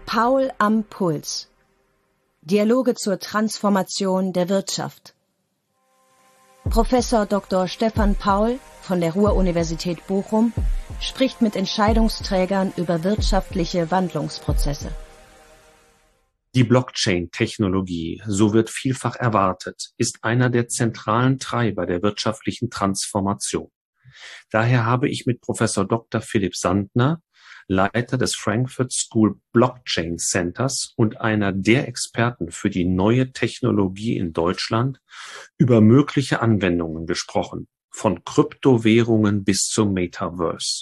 Paul am Puls. Dialoge zur Transformation der Wirtschaft. Professor Dr. Stefan Paul von der Ruhr-Universität Bochum spricht mit Entscheidungsträgern über wirtschaftliche Wandlungsprozesse. Die Blockchain-Technologie, so wird vielfach erwartet, ist einer der zentralen Treiber der wirtschaftlichen Transformation. Daher habe ich mit Professor Dr. Philipp Sandner, Leiter des Frankfurt School Blockchain Centers und einer der Experten für die neue Technologie in Deutschland, über mögliche Anwendungen gesprochen, von Kryptowährungen bis zum Metaverse.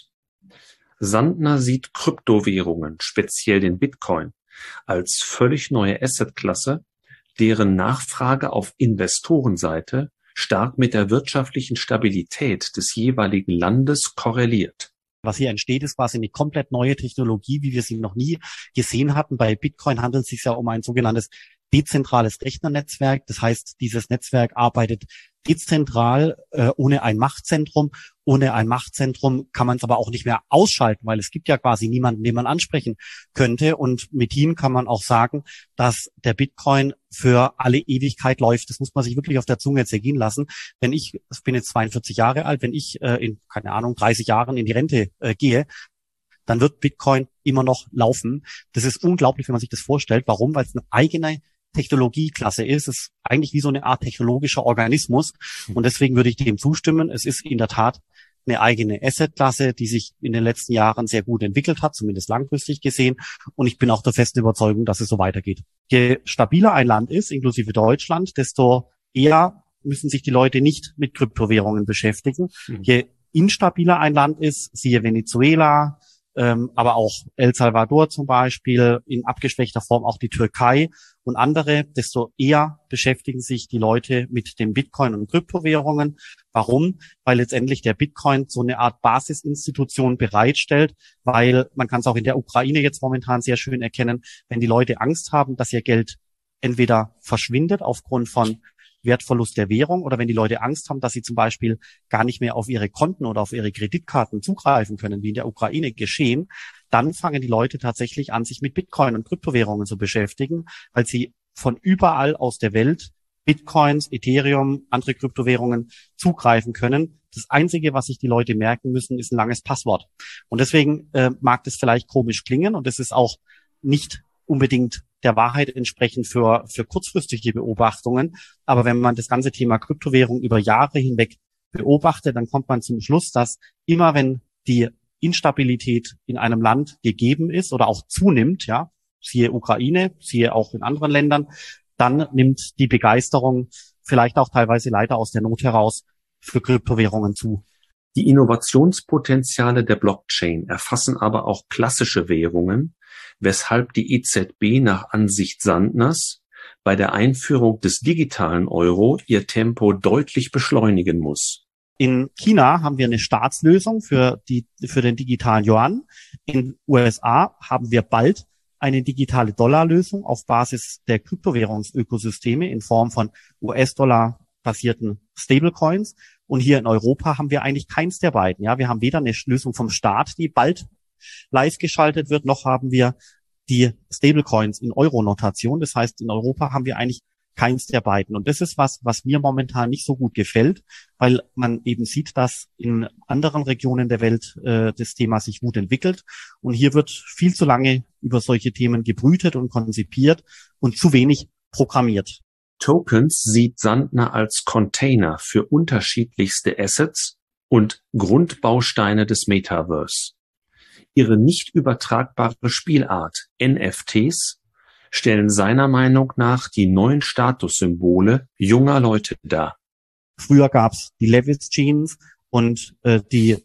Sandner sieht Kryptowährungen, speziell den Bitcoin, als völlig neue Assetklasse, deren Nachfrage auf Investorenseite stark mit der wirtschaftlichen Stabilität des jeweiligen Landes korreliert. Was hier entsteht, ist quasi eine komplett neue Technologie, wie wir sie noch nie gesehen hatten. Bei Bitcoin handelt es sich ja um ein sogenanntes dezentrales Rechnernetzwerk. Das heißt, dieses Netzwerk arbeitet dezentral, ohne ein Machtzentrum. Ohne ein Machtzentrum kann man es aber auch nicht mehr ausschalten, weil es gibt ja quasi niemanden, den man ansprechen könnte. Und mit ihm kann man auch sagen, dass der Bitcoin für alle Ewigkeit läuft. Das muss man sich wirklich auf der Zunge zergehen lassen. Ich bin jetzt 42 Jahre alt, wenn ich in, 30 Jahren in die Rente gehe, dann wird Bitcoin immer noch laufen. Das ist unglaublich, wenn man sich das vorstellt. Warum? Weil es eine eigene Technologieklasse ist. Es ist eigentlich wie so eine Art technologischer Organismus. Und deswegen würde ich dem zustimmen. Es ist in der Tat eine eigene Assetklasse, die sich in den letzten Jahren sehr gut entwickelt hat, zumindest langfristig gesehen. Und ich bin auch der festen Überzeugung, dass es so weitergeht. Je stabiler ein Land ist, inklusive Deutschland, desto eher müssen sich die Leute nicht mit Kryptowährungen beschäftigen. Je instabiler ein Land ist, siehe Venezuela, aber auch El Salvador zum Beispiel, in abgeschwächter Form auch die Türkei und andere, desto eher beschäftigen sich die Leute mit dem Bitcoin und Kryptowährungen. Warum? Weil letztendlich der Bitcoin so eine Art Basisinstitution bereitstellt, weil man kann es auch in der Ukraine jetzt momentan sehr schön erkennen, wenn die Leute Angst haben, dass ihr Geld entweder verschwindet aufgrund von Wertverlust der Währung oder wenn die Leute Angst haben, dass sie zum Beispiel gar nicht mehr auf ihre Konten oder auf ihre Kreditkarten zugreifen können, wie in der Ukraine geschehen, dann fangen die Leute tatsächlich an, sich mit Bitcoin und Kryptowährungen zu beschäftigen, weil sie von überall aus der Welt Bitcoins, Ethereum, andere Kryptowährungen zugreifen können. Das Einzige, was sich die Leute merken müssen, ist ein langes Passwort. Und deswegen mag das vielleicht komisch klingen und es ist auch nicht unbedingt der Wahrheit entsprechend für kurzfristige Beobachtungen. Aber wenn man das ganze Thema Kryptowährung über Jahre hinweg beobachtet, dann kommt man zum Schluss, dass immer wenn die Instabilität in einem Land gegeben ist oder auch zunimmt, ja, siehe Ukraine, siehe auch in anderen Ländern, dann nimmt die Begeisterung vielleicht auch teilweise leider aus der Not heraus für Kryptowährungen zu. Die Innovationspotenziale der Blockchain erfassen aber auch klassische Währungen, weshalb die EZB nach Ansicht Sandners bei der Einführung des digitalen Euro ihr Tempo deutlich beschleunigen muss. In China haben wir eine Staatslösung für den digitalen Yuan. In USA haben wir bald eine digitale Dollarlösung auf Basis der Kryptowährungsökosysteme in Form von US-Dollar-basierten Stablecoins. Und hier in Europa haben wir eigentlich keins der beiden. Ja, wir haben weder eine Lösung vom Staat, die bald live geschaltet wird, noch haben wir die Stablecoins in Euro-Notation. Das heißt, in Europa haben wir eigentlich keins der beiden. Und das ist was mir momentan nicht so gut gefällt, weil man eben sieht, dass in anderen Regionen der Welt das Thema sich gut entwickelt. Und hier wird viel zu lange über solche Themen gebrütet und konzipiert und zu wenig programmiert. Tokens sieht Sandner als Container für unterschiedlichste Assets und Grundbausteine des Metaverse. Ihre nicht übertragbare Spielart NFTs stellen seiner Meinung nach die neuen Statussymbole junger Leute dar. Früher gab's die Levi's Jeans und die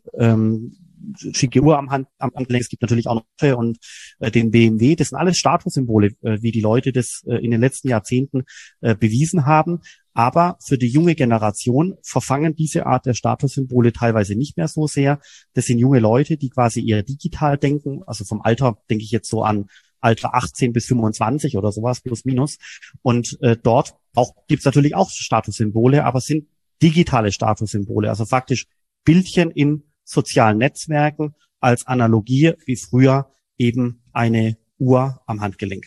schicke Uhr am Handgelenk. Es gibt natürlich auch noch und den BMW. Das sind alles Statussymbole, wie die Leute das in den letzten Jahrzehnten bewiesen haben. Aber für die junge Generation verfangen diese Art der Statussymbole teilweise nicht mehr so sehr. Das sind junge Leute, die quasi eher digital denken. Also vom Alter denke ich jetzt so an Alter 18 bis 25 oder sowas, plus minus. Und dort gibt's natürlich auch Statussymbole, aber es sind digitale Statussymbole. Also faktisch Bildchen in sozialen Netzwerken als Analogie, wie früher eben eine Uhr am Handgelenk.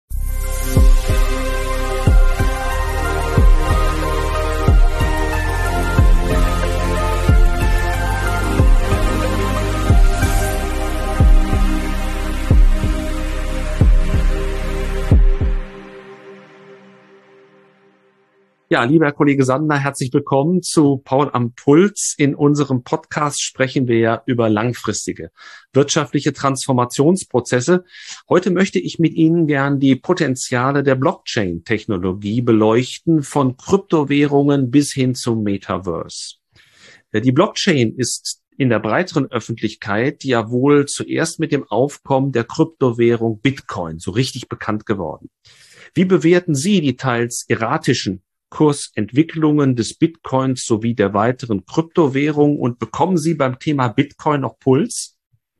Ja, lieber Herr Kollege Sander, herzlich willkommen zu Paul am Puls. In unserem Podcast sprechen wir ja über langfristige wirtschaftliche Transformationsprozesse. Heute möchte ich mit Ihnen gern die Potenziale der Blockchain-Technologie beleuchten, von Kryptowährungen bis hin zum Metaverse. Die Blockchain ist in der breiteren Öffentlichkeit ja wohl zuerst mit dem Aufkommen der Kryptowährung Bitcoin so richtig bekannt geworden. Wie bewerten Sie die teils erratischen Kursentwicklungen des Bitcoins sowie der weiteren Kryptowährungen und bekommen Sie beim Thema Bitcoin noch Puls?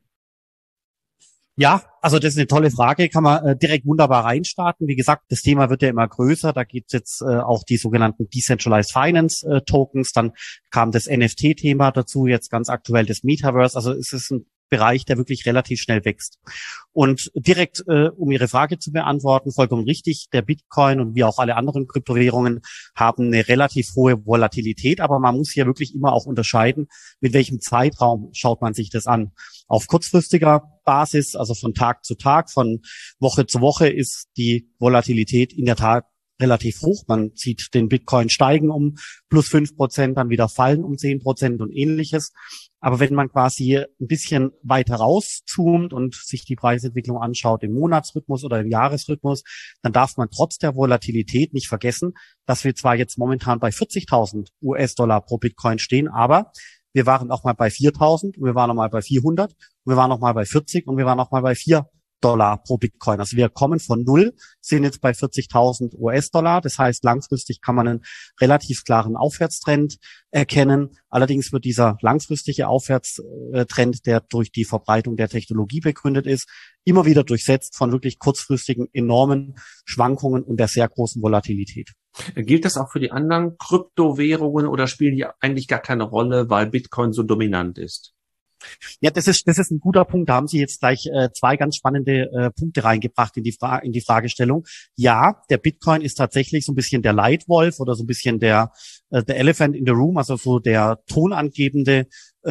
Ja, also das ist eine tolle Frage, kann man direkt wunderbar reinstarten. Wie gesagt, das Thema wird ja immer größer, da gibt es jetzt auch die sogenannten Decentralized Finance Tokens, dann kam das NFT-Thema dazu, jetzt ganz aktuell das Metaverse, also es ist ein Bereich, der wirklich relativ schnell wächst. Und direkt, um Ihre Frage zu beantworten, vollkommen richtig, der Bitcoin und wie auch alle anderen Kryptowährungen haben eine relativ hohe Volatilität, aber man muss hier wirklich immer auch unterscheiden, mit welchem Zeitraum schaut man sich das an. Auf kurzfristiger Basis, also von Tag zu Tag, von Woche zu Woche, ist die Volatilität in der Tat relativ hoch. Man sieht den Bitcoin steigen um plus 5%, dann wieder fallen um 10% und ähnliches. Aber wenn man quasi ein bisschen weiter rauszoomt und sich die Preisentwicklung anschaut im Monatsrhythmus oder im Jahresrhythmus, dann darf man trotz der Volatilität nicht vergessen, dass wir zwar jetzt momentan bei 40.000 US-Dollar pro Bitcoin stehen, aber wir waren auch mal bei 4.000, wir waren noch mal bei 400, wir waren noch mal bei 40 und wir waren noch mal bei $4 pro Bitcoin. Also wir kommen von 0, sind jetzt bei 40.000 US-Dollar. Das heißt, langfristig kann man einen relativ klaren Aufwärtstrend erkennen. Allerdings wird dieser langfristige Aufwärtstrend, der durch die Verbreitung der Technologie begründet ist, immer wieder durchsetzt von wirklich kurzfristigen enormen Schwankungen und der sehr großen Volatilität. Gilt das auch für die anderen Kryptowährungen oder spielen die eigentlich gar keine Rolle, weil Bitcoin so dominant ist? Ja, das ist ein guter Punkt. Da haben Sie jetzt gleich zwei ganz spannende Punkte reingebracht in die Fragestellung. Ja, der Bitcoin ist tatsächlich so ein bisschen der Leitwolf oder so ein bisschen der Elephant in the Room, also so das tonangebende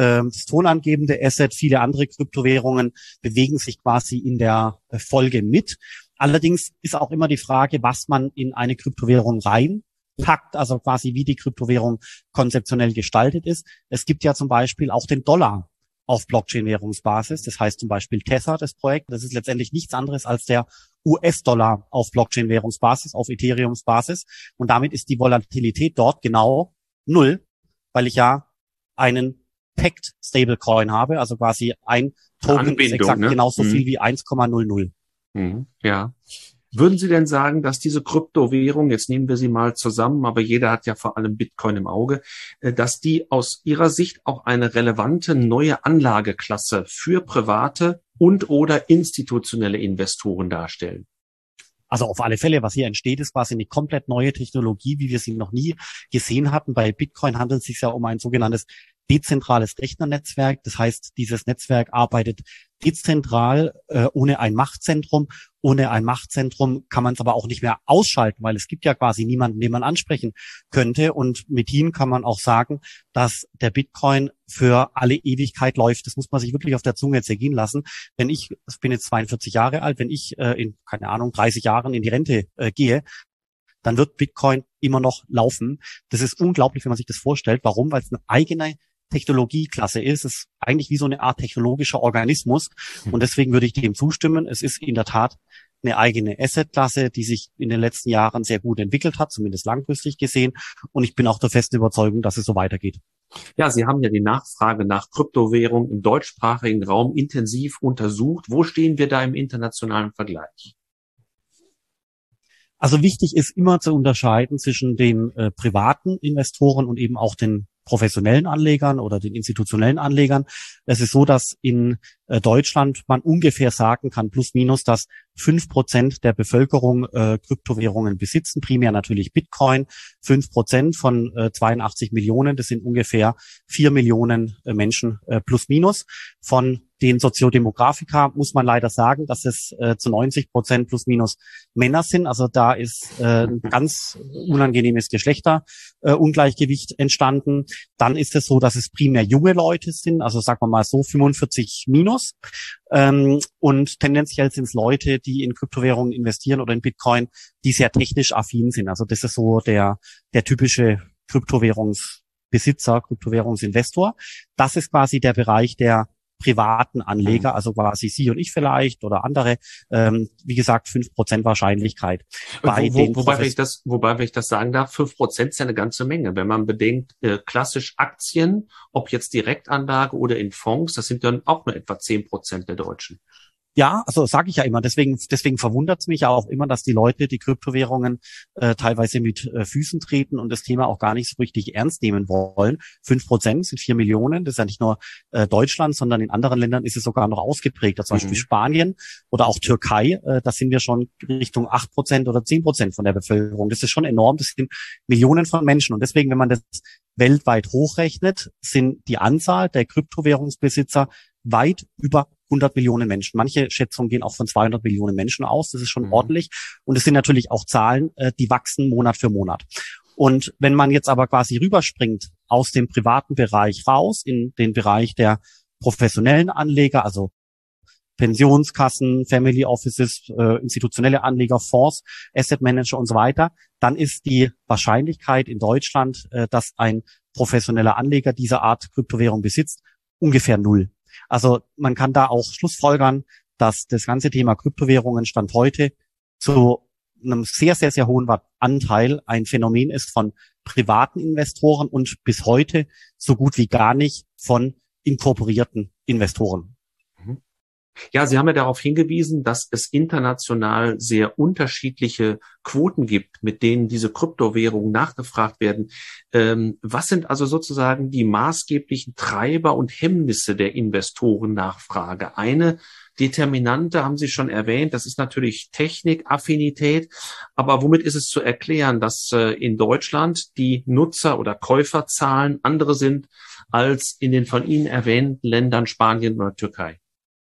Asset. Viele andere Kryptowährungen bewegen sich quasi in der Folge mit. Allerdings ist auch immer die Frage, was man in eine Kryptowährung reinpackt, also quasi wie die Kryptowährung konzeptionell gestaltet ist. Es gibt ja zum Beispiel auch den Dollar auf Blockchain-Währungsbasis. Das heißt zum Beispiel Tether, das Projekt. Das ist letztendlich nichts anderes als der US-Dollar auf Blockchain-Währungsbasis, auf Ethereums-Basis. Und damit ist die Volatilität dort genau 0, weil ich ja einen Pegged Stablecoin habe, also quasi ein Token ist exakt genauso viel wie 1,00. Ja. Würden Sie denn sagen, dass diese Kryptowährung, jetzt nehmen wir sie mal zusammen, aber jeder hat ja vor allem Bitcoin im Auge, dass die aus Ihrer Sicht auch eine relevante neue Anlageklasse für private und oder institutionelle Investoren darstellen? Also auf alle Fälle, was hier entsteht, ist quasi eine komplett neue Technologie, wie wir sie noch nie gesehen hatten. Bei Bitcoin handelt es sich ja um ein sogenanntes dezentrales Rechnernetzwerk. Das heißt, dieses Netzwerk arbeitet dezentral, ohne ein Machtzentrum. Ohne ein Machtzentrum kann man es aber auch nicht mehr ausschalten, weil es gibt ja quasi niemanden, den man ansprechen könnte. Und mit ihm kann man auch sagen, dass der Bitcoin für alle Ewigkeit läuft. Das muss man sich wirklich auf der Zunge zergehen lassen. Ich bin jetzt 42 Jahre alt, wenn ich in, 30 Jahren in die Rente gehe, dann wird Bitcoin immer noch laufen. Das ist unglaublich, wenn man sich das vorstellt. Warum? Weil es eine eigene Technologieklasse ist. Es ist eigentlich wie so eine Art technologischer Organismus. Und deswegen würde ich dem zustimmen. Es ist in der Tat eine eigene Assetklasse, die sich in den letzten Jahren sehr gut entwickelt hat, zumindest langfristig gesehen. Und ich bin auch der festen Überzeugung, dass es so weitergeht. Ja, Sie haben ja die Nachfrage nach Kryptowährung im deutschsprachigen Raum intensiv untersucht. Wo stehen wir da im internationalen Vergleich? Also wichtig ist immer zu unterscheiden zwischen den privaten Investoren und eben auch den professionellen Anlegern oder den institutionellen Anlegern. Es ist so, dass in Deutschland man ungefähr sagen kann, plus minus, dass 5% der Bevölkerung Kryptowährungen besitzen, primär natürlich Bitcoin. 5% von 82 Millionen, das sind ungefähr 4 Millionen Menschen plus minus. Von den Soziodemografika muss man leider sagen, dass es zu 90% plus minus Männer sind. Also da ist ein ganz unangenehmes Geschlechterungleichgewicht entstanden. Dann ist es so, dass es primär junge Leute sind, also sagen wir mal so 45 minus. Und tendenziell sind es Leute, die in Kryptowährungen investieren oder in Bitcoin, die sehr technisch affin sind. Also das ist so der typische Kryptowährungsbesitzer, Kryptowährungsinvestor. Das ist quasi der Bereich der privaten Anleger, also quasi Sie und ich vielleicht oder andere. Wie gesagt, 5% Wahrscheinlichkeit. Wobei, wenn ich das sagen darf, 5% ist ja eine ganze Menge. Wenn man bedenkt, klassisch Aktien, ob jetzt Direktanlage oder in Fonds, das sind dann auch nur etwa 10% der Deutschen. Ja, also sage ich ja immer. Deswegen verwundert es mich ja auch immer, dass die Leute die Kryptowährungen teilweise mit Füßen treten und das Thema auch gar nicht so richtig ernst nehmen wollen. 5% sind 4 Millionen. Das ist ja nicht nur Deutschland, sondern in anderen Ländern ist es sogar noch ausgeprägter. Zum Beispiel Spanien oder auch Türkei. Da sind wir schon Richtung 8% oder 10% von der Bevölkerung. Das ist schon enorm. Das sind Millionen von Menschen. Und deswegen, wenn man das weltweit hochrechnet, sind die Anzahl der Kryptowährungsbesitzer weit über 100 Millionen Menschen. Manche Schätzungen gehen auch von 200 Millionen Menschen aus. Das ist schon ordentlich. Und es sind natürlich auch Zahlen, die wachsen Monat für Monat. Und wenn man jetzt aber quasi rüberspringt aus dem privaten Bereich raus in den Bereich der professionellen Anleger, also Pensionskassen, Family Offices, institutionelle Anleger, Fonds, Asset Manager und so weiter, dann ist die Wahrscheinlichkeit in Deutschland, dass ein professioneller Anleger dieser Art Kryptowährung besitzt, ungefähr 0. Also man kann da auch schlussfolgern, dass das ganze Thema Kryptowährungen Stand heute zu einem sehr, sehr, sehr hohen Anteil ein Phänomen ist von privaten Investoren und bis heute so gut wie gar nicht von inkorporierten Investoren. Ja, Sie haben ja darauf hingewiesen, dass es international sehr unterschiedliche Quoten gibt, mit denen diese Kryptowährungen nachgefragt werden. Was sind also sozusagen die maßgeblichen Treiber und Hemmnisse der Investorennachfrage? Eine Determinante haben Sie schon erwähnt, das ist natürlich Technikaffinität. Aber womit ist es zu erklären, dass in Deutschland die Nutzer- oder Käuferzahlen andere sind als in den von Ihnen erwähnten Ländern Spanien oder Türkei?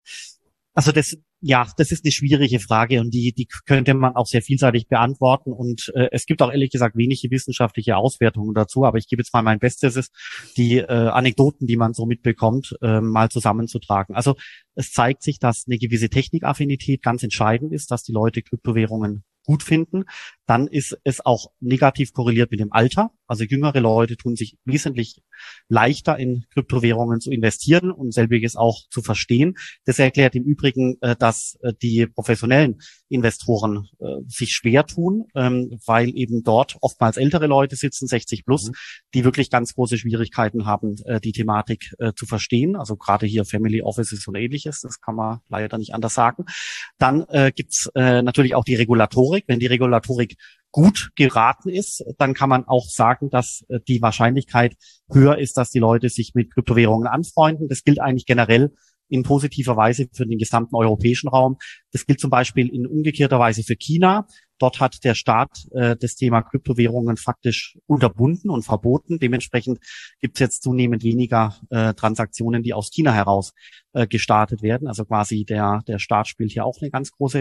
Also das ist eine schwierige Frage und die könnte man auch sehr vielseitig beantworten und es gibt auch ehrlich gesagt wenige wissenschaftliche Auswertungen dazu, aber ich gebe jetzt mal mein Bestes, die Anekdoten, die man so mitbekommt, mal zusammenzutragen. Also es zeigt sich, dass eine gewisse Technikaffinität ganz entscheidend ist, dass die Leute Kryptowährungen gut finden. Dann ist es auch negativ korreliert mit dem Alter. Also jüngere Leute tun sich wesentlich leichter in Kryptowährungen zu investieren und selbiges auch zu verstehen. Das erklärt im Übrigen, dass die professionellen Investoren sich schwer tun, weil eben dort oftmals ältere Leute sitzen, 60 plus, die wirklich ganz große Schwierigkeiten haben, die Thematik zu verstehen. Also gerade hier Family Offices und ähnliches, das kann man leider nicht anders sagen. Dann gibt's natürlich auch die Regulatorik. Wenn die Regulatorik gut geraten ist, dann kann man auch sagen, dass die Wahrscheinlichkeit höher ist, dass die Leute sich mit Kryptowährungen anfreunden. Das gilt eigentlich generell in positiver Weise für den gesamten europäischen Raum. Das gilt zum Beispiel in umgekehrter Weise für China. Dort hat der Staat das Thema Kryptowährungen faktisch unterbunden und verboten. Dementsprechend gibt es jetzt zunehmend weniger Transaktionen, die aus China heraus gestartet werden. Also quasi der Staat spielt hier auch eine ganz große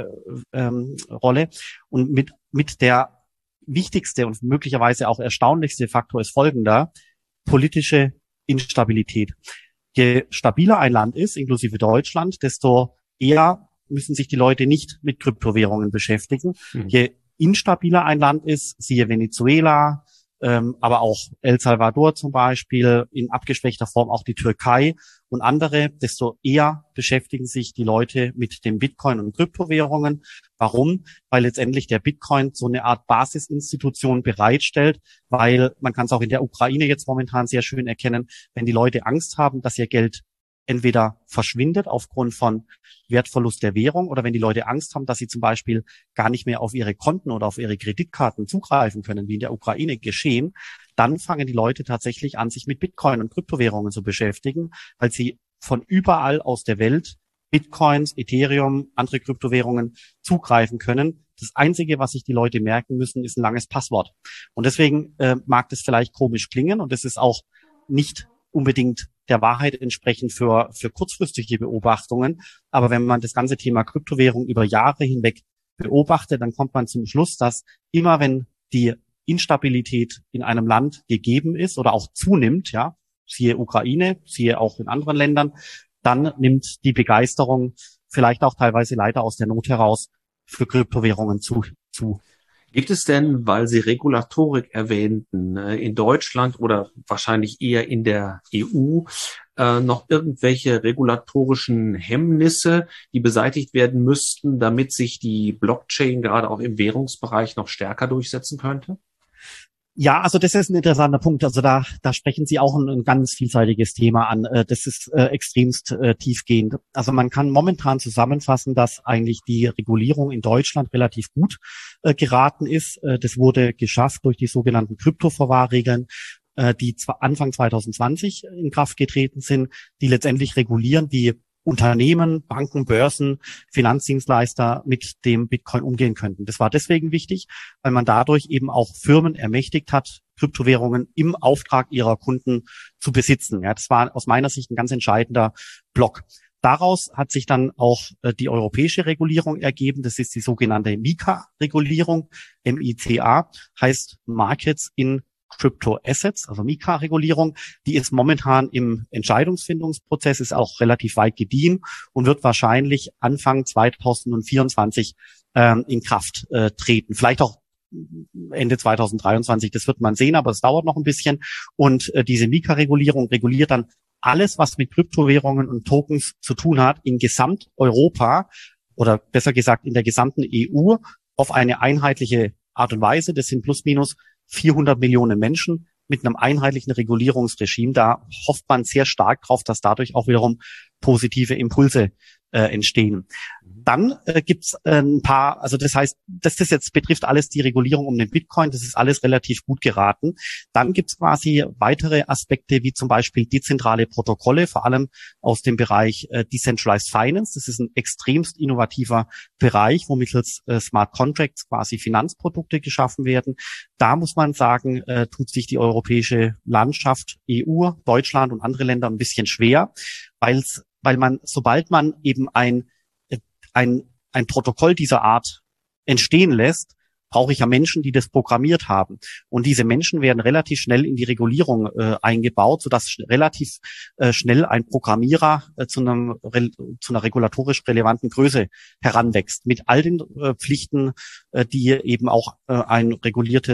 Rolle. Und mit der wichtigste und möglicherweise auch erstaunlichste Faktor ist folgender: politische Instabilität. Je stabiler ein Land ist, inklusive Deutschland, desto eher müssen sich die Leute nicht mit Kryptowährungen beschäftigen. Je instabiler ein Land ist, siehe Venezuela, aber auch El Salvador zum Beispiel, in abgeschwächter Form auch die Türkei und andere, desto eher beschäftigen sich die Leute mit dem Bitcoin und Kryptowährungen. Warum? Weil letztendlich der Bitcoin so eine Art Basisinstitution bereitstellt, weil man kann es auch in der Ukraine jetzt momentan sehr schön erkennen, wenn die Leute Angst haben, dass ihr Geld entweder verschwindet aufgrund von Wertverlust der Währung oder wenn die Leute Angst haben, dass sie zum Beispiel gar nicht mehr auf ihre Konten oder auf ihre Kreditkarten zugreifen können, wie in der Ukraine geschehen, dann fangen die Leute tatsächlich an, sich mit Bitcoin und Kryptowährungen zu beschäftigen, weil sie von überall aus der Welt Bitcoins, Ethereum, andere Kryptowährungen zugreifen können. Das Einzige, was sich die Leute merken müssen, ist ein langes Passwort. Und deswegen mag das vielleicht komisch klingen und es ist auch nicht unbedingt der Wahrheit entsprechen für kurzfristige Beobachtungen. Aber wenn man das ganze Thema Kryptowährung über Jahre hinweg beobachtet, dann kommt man zum Schluss, dass immer wenn die Instabilität in einem Land gegeben ist oder auch zunimmt, ja, siehe Ukraine, siehe auch in anderen Ländern, dann nimmt die Begeisterung vielleicht auch teilweise leider aus der Not heraus für Kryptowährungen zu. Gibt es denn, weil Sie Regulatorik erwähnten, in Deutschland oder wahrscheinlich eher in der EU, noch irgendwelche regulatorischen Hemmnisse, die beseitigt werden müssten, damit sich die Blockchain gerade auch im Währungsbereich noch stärker durchsetzen könnte? Ja, also das ist ein interessanter Punkt. Also da sprechen Sie auch ein ganz vielseitiges Thema an. Das ist extremst tiefgehend. Also man kann momentan zusammenfassen, dass eigentlich die Regulierung in Deutschland relativ gut geraten ist. Das wurde geschafft durch die sogenannten Kryptoverwahrregeln, die Anfang 2020 in Kraft getreten sind, die letztendlich regulieren, wie Unternehmen, Banken, Börsen, Finanzdienstleister mit dem Bitcoin umgehen könnten. Das war deswegen wichtig, weil man dadurch eben auch Firmen ermächtigt hat, Kryptowährungen im Auftrag ihrer Kunden zu besitzen. Ja, das war aus meiner Sicht ein ganz entscheidender Block. Daraus hat sich dann auch die europäische Regulierung ergeben. Das ist die sogenannte MiCA-Regulierung. MiCA heißt Markets in Crypto Assets, also MiCA-Regulierung, die ist momentan im Entscheidungsfindungsprozess, ist auch relativ weit gediehen und wird wahrscheinlich Anfang 2024 in Kraft treten. Vielleicht auch Ende 2023, das wird man sehen, aber es dauert noch ein bisschen. Und diese MiCA-Regulierung reguliert dann alles, was mit Kryptowährungen und Tokens zu tun hat, in Gesamteuropa oder besser gesagt in der gesamten EU auf eine einheitliche Art und Weise. Das sind plus minus 400 Millionen Menschen mit einem einheitlichen Regulierungsregime. Da hofft man sehr stark drauf, dass dadurch auch wiederum positive Impulse entstehen. Dann gibt's ein paar, also das heißt, das jetzt betrifft alles die Regulierung um den Bitcoin, das ist alles relativ gut geraten. Dann gibt's quasi weitere Aspekte, wie zum Beispiel dezentrale Protokolle, vor allem aus dem Bereich Decentralized Finance. Das ist ein extremst innovativer Bereich, wo mittels Smart Contracts quasi Finanzprodukte geschaffen werden. Da muss man sagen, tut sich die europäische Landschaft, EU, Deutschland und andere Länder ein bisschen schwer, weil man, sobald man eben ein Protokoll dieser Art entstehen lässt, brauche ich ja Menschen, die das programmiert haben. Und diese Menschen werden relativ schnell in die Regulierung eingebaut, sodass relativ schnell ein Programmierer zu einer regulatorisch relevanten Größe heranwächst. Mit all den Pflichten, die eben auch eine regulierte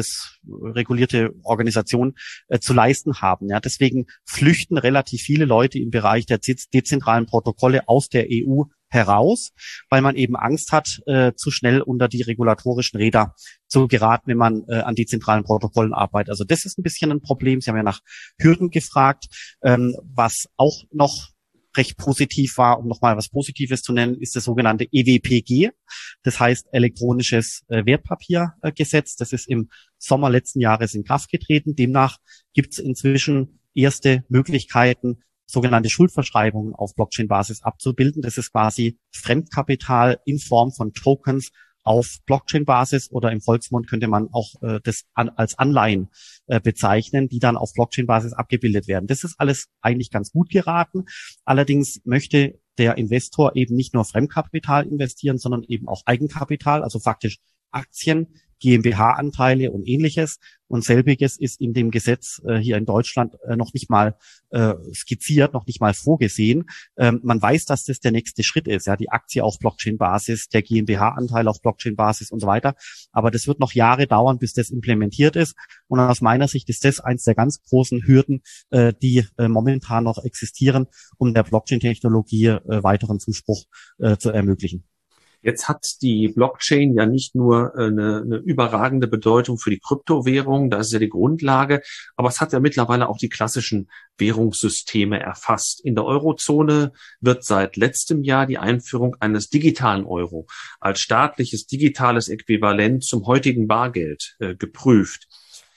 Organisation zu leisten haben. Ja, deswegen flüchten relativ viele Leute im Bereich der dezentralen Protokolle aus der EU heraus, weil man eben Angst hat, zu schnell unter die regulatorischen Räder zu geraten, wenn man an dezentralen Protokollen arbeitet. Also das ist ein bisschen ein Problem. Sie haben ja nach Hürden gefragt. Was auch noch recht positiv war, um nochmal was Positives zu nennen, ist das sogenannte EWPG. Das heißt elektronisches Wertpapiergesetz. Das ist im Sommer letzten Jahres in Kraft getreten. Demnach gibt es inzwischen erste Möglichkeiten, sogenannte Schuldverschreibungen auf Blockchain-Basis abzubilden. Das ist quasi Fremdkapital in Form von Tokens auf Blockchain-Basis oder im Volksmund könnte man auch das als Anleihen bezeichnen, die dann auf Blockchain-Basis abgebildet werden. Das ist alles eigentlich ganz gut geraten. Allerdings möchte der Investor eben nicht nur Fremdkapital investieren, sondern eben auch Eigenkapital, also faktisch Aktien, GmbH-Anteile und Ähnliches. Und selbiges ist in dem Gesetz hier in Deutschland noch nicht mal skizziert, noch nicht mal vorgesehen. Man weiß, dass das der nächste Schritt ist, ja, die Aktie auf Blockchain-Basis, der GmbH-Anteil auf Blockchain-Basis und so weiter. Aber das wird noch Jahre dauern, bis das implementiert ist. Und aus meiner Sicht ist das eins der ganz großen Hürden, die momentan noch existieren, um der Blockchain-Technologie weiteren Zuspruch zu ermöglichen. Jetzt hat die Blockchain ja nicht nur eine überragende Bedeutung für die Kryptowährung, das ist ja die Grundlage, aber es hat ja mittlerweile auch die klassischen Währungssysteme erfasst. In der Eurozone wird seit letztem Jahr die Einführung eines digitalen Euro als staatliches digitales Äquivalent zum heutigen Bargeld geprüft.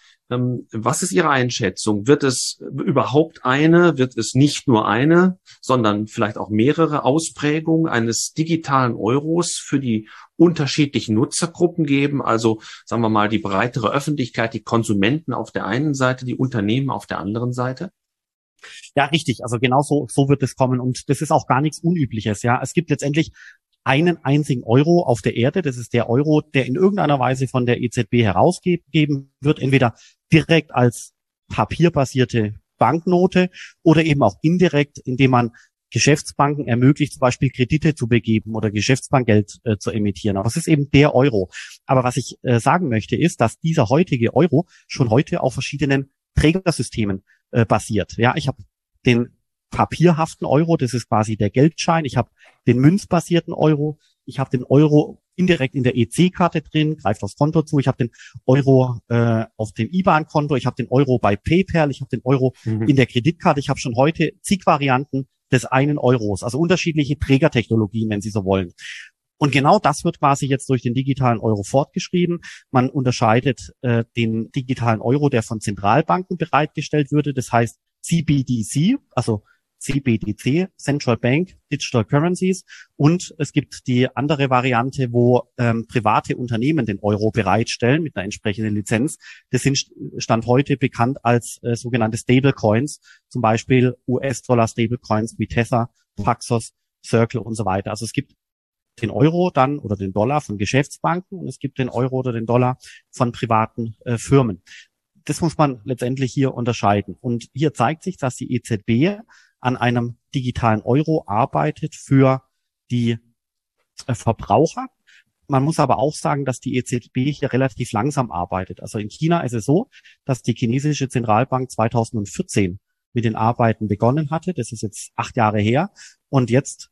Was ist Ihre Einschätzung? Wird es wird es nicht nur eine, sondern vielleicht auch mehrere Ausprägungen eines digitalen Euros für die unterschiedlichen Nutzergruppen geben? Also sagen wir mal die breitere Öffentlichkeit, die Konsumenten auf der einen Seite, die Unternehmen auf der anderen Seite? Ja, richtig. Also genau so wird es kommen. Und das ist auch gar nichts Unübliches. Ja, es gibt letztendlich einen einzigen Euro auf der Erde. Das ist der Euro, der in irgendeiner Weise von der EZB herausgegeben wird, entweder direkt als papierbasierte Banknote oder eben auch indirekt, indem man Geschäftsbanken ermöglicht, zum Beispiel Kredite zu begeben oder Geschäftsbankgeld zu emittieren. Aber es ist eben der Euro. Aber was ich sagen möchte, ist, dass dieser heutige Euro schon heute auf verschiedenen Trägersystemen basiert. Ja, ich habe den papierhaften Euro, das ist quasi der Geldschein. Ich habe den münzbasierten Euro. Ich habe den Euro indirekt in der EC-Karte drin, greift aufs Konto zu. Ich habe den Euro auf dem IBAN-Konto. Ich habe den Euro bei PayPal. Ich habe den Euro in der Kreditkarte. Ich habe schon heute zig Varianten des einen Euros, also unterschiedliche Trägertechnologien, wenn Sie so wollen. Und genau das wird quasi jetzt durch den digitalen Euro fortgeschrieben. Man unterscheidet den digitalen Euro, der von Zentralbanken bereitgestellt würde, das heißt CBDC, also CBDC, Central Bank Digital Currencies. Und es gibt die andere Variante, wo private Unternehmen den Euro bereitstellen mit einer entsprechenden Lizenz. Das sind Stand heute bekannt als sogenannte Stablecoins, zum Beispiel US-Dollar Stablecoins wie Tether, Paxos, Circle und so weiter. Also es gibt den Euro dann oder den Dollar von Geschäftsbanken und es gibt den Euro oder den Dollar von privaten Firmen. Das muss man letztendlich hier unterscheiden. Und hier zeigt sich, dass die EZB an einem digitalen Euro arbeitet für die Verbraucher. Man muss aber auch sagen, dass die EZB hier relativ langsam arbeitet. Also in China ist es so, dass die chinesische Zentralbank 2014 mit den Arbeiten begonnen hatte. Das ist jetzt 8 Jahre her. Und jetzt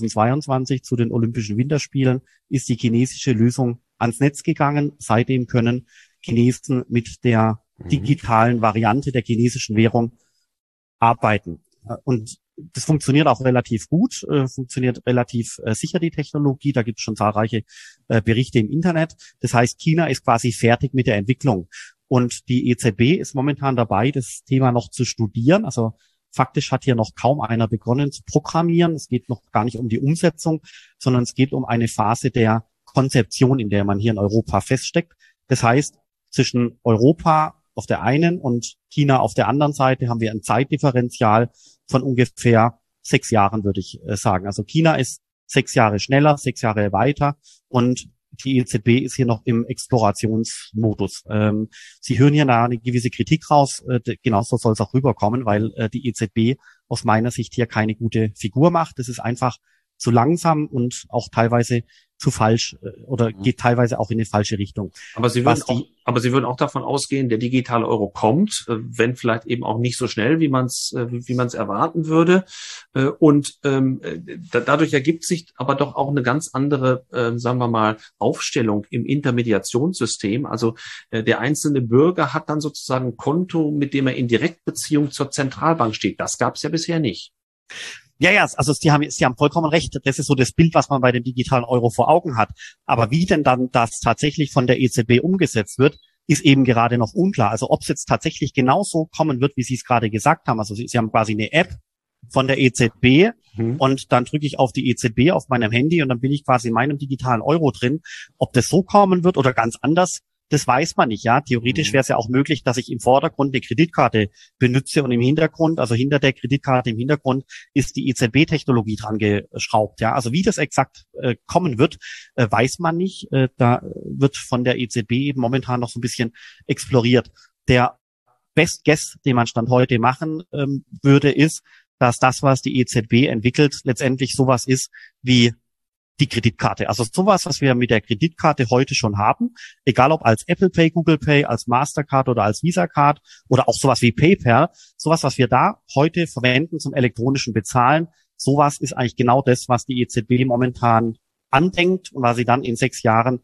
2022 zu den Olympischen Winterspielen ist die chinesische Lösung ans Netz gegangen. Seitdem können Chinesen mit der digitalen Variante der chinesischen Währung arbeiten. Und das funktioniert auch relativ gut, funktioniert relativ sicher, die Technologie. Da gibt es schon zahlreiche Berichte im Internet. Das heißt, China ist quasi fertig mit der Entwicklung. Und die EZB ist momentan dabei, das Thema noch zu studieren. Also faktisch hat hier noch kaum einer begonnen zu programmieren. Es geht noch gar nicht um die Umsetzung, sondern es geht um eine Phase der Konzeption, in der man hier in Europa feststeckt. Das heißt, zwischen Europa auf der einen und China auf der anderen Seite haben wir ein Zeitdifferenzial von ungefähr 6 Jahren, würde ich sagen. Also China ist 6 Jahre schneller, 6 Jahre weiter und die EZB ist hier noch im Explorationsmodus. Sie hören hier eine gewisse Kritik raus. Genauso soll es auch rüberkommen, weil die EZB aus meiner Sicht hier keine gute Figur macht. Das ist einfach zu langsam und auch teilweise zu falsch oder geht teilweise auch in eine falsche Richtung. Aber Sie würden auch davon ausgehen, der digitale Euro kommt, wenn vielleicht eben auch nicht so schnell, wie man es erwarten würde. Und dadurch ergibt sich aber doch auch eine ganz andere, sagen wir mal, Aufstellung im Intermediationssystem. Also der einzelne Bürger hat dann sozusagen ein Konto, mit dem er in Direktbeziehung zur Zentralbank steht. Das gab es ja bisher nicht. Ja, also Sie haben vollkommen recht. Das ist so das Bild, was man bei dem digitalen Euro vor Augen hat. Aber wie denn dann das tatsächlich von der EZB umgesetzt wird, ist eben gerade noch unklar. Also ob es jetzt tatsächlich genauso kommen wird, wie Sie es gerade gesagt haben. Also Sie haben quasi eine App von der EZB und dann drücke ich auf die EZB auf meinem Handy und dann bin ich quasi in meinem digitalen Euro drin. Ob das so kommen wird oder ganz anders, das weiß man nicht, ja. Theoretisch wäre es ja auch möglich, dass ich im Vordergrund eine Kreditkarte benutze und im Hintergrund, also hinter der Kreditkarte im Hintergrund, ist die EZB-Technologie dran geschraubt, ja. Also wie das exakt kommen wird, weiß man nicht. Da wird von der EZB eben momentan noch so ein bisschen exploriert. Der Best Guess, den man Stand heute machen würde, ist, dass das, was die EZB entwickelt, letztendlich sowas ist wie die Kreditkarte. Also sowas, was wir mit der Kreditkarte heute schon haben, egal ob als Apple Pay, Google Pay, als Mastercard oder als Visa Card oder auch sowas wie PayPal, sowas, was wir da heute verwenden zum elektronischen Bezahlen, sowas ist eigentlich genau das, was die EZB momentan andenkt und was sie dann in 6 Jahren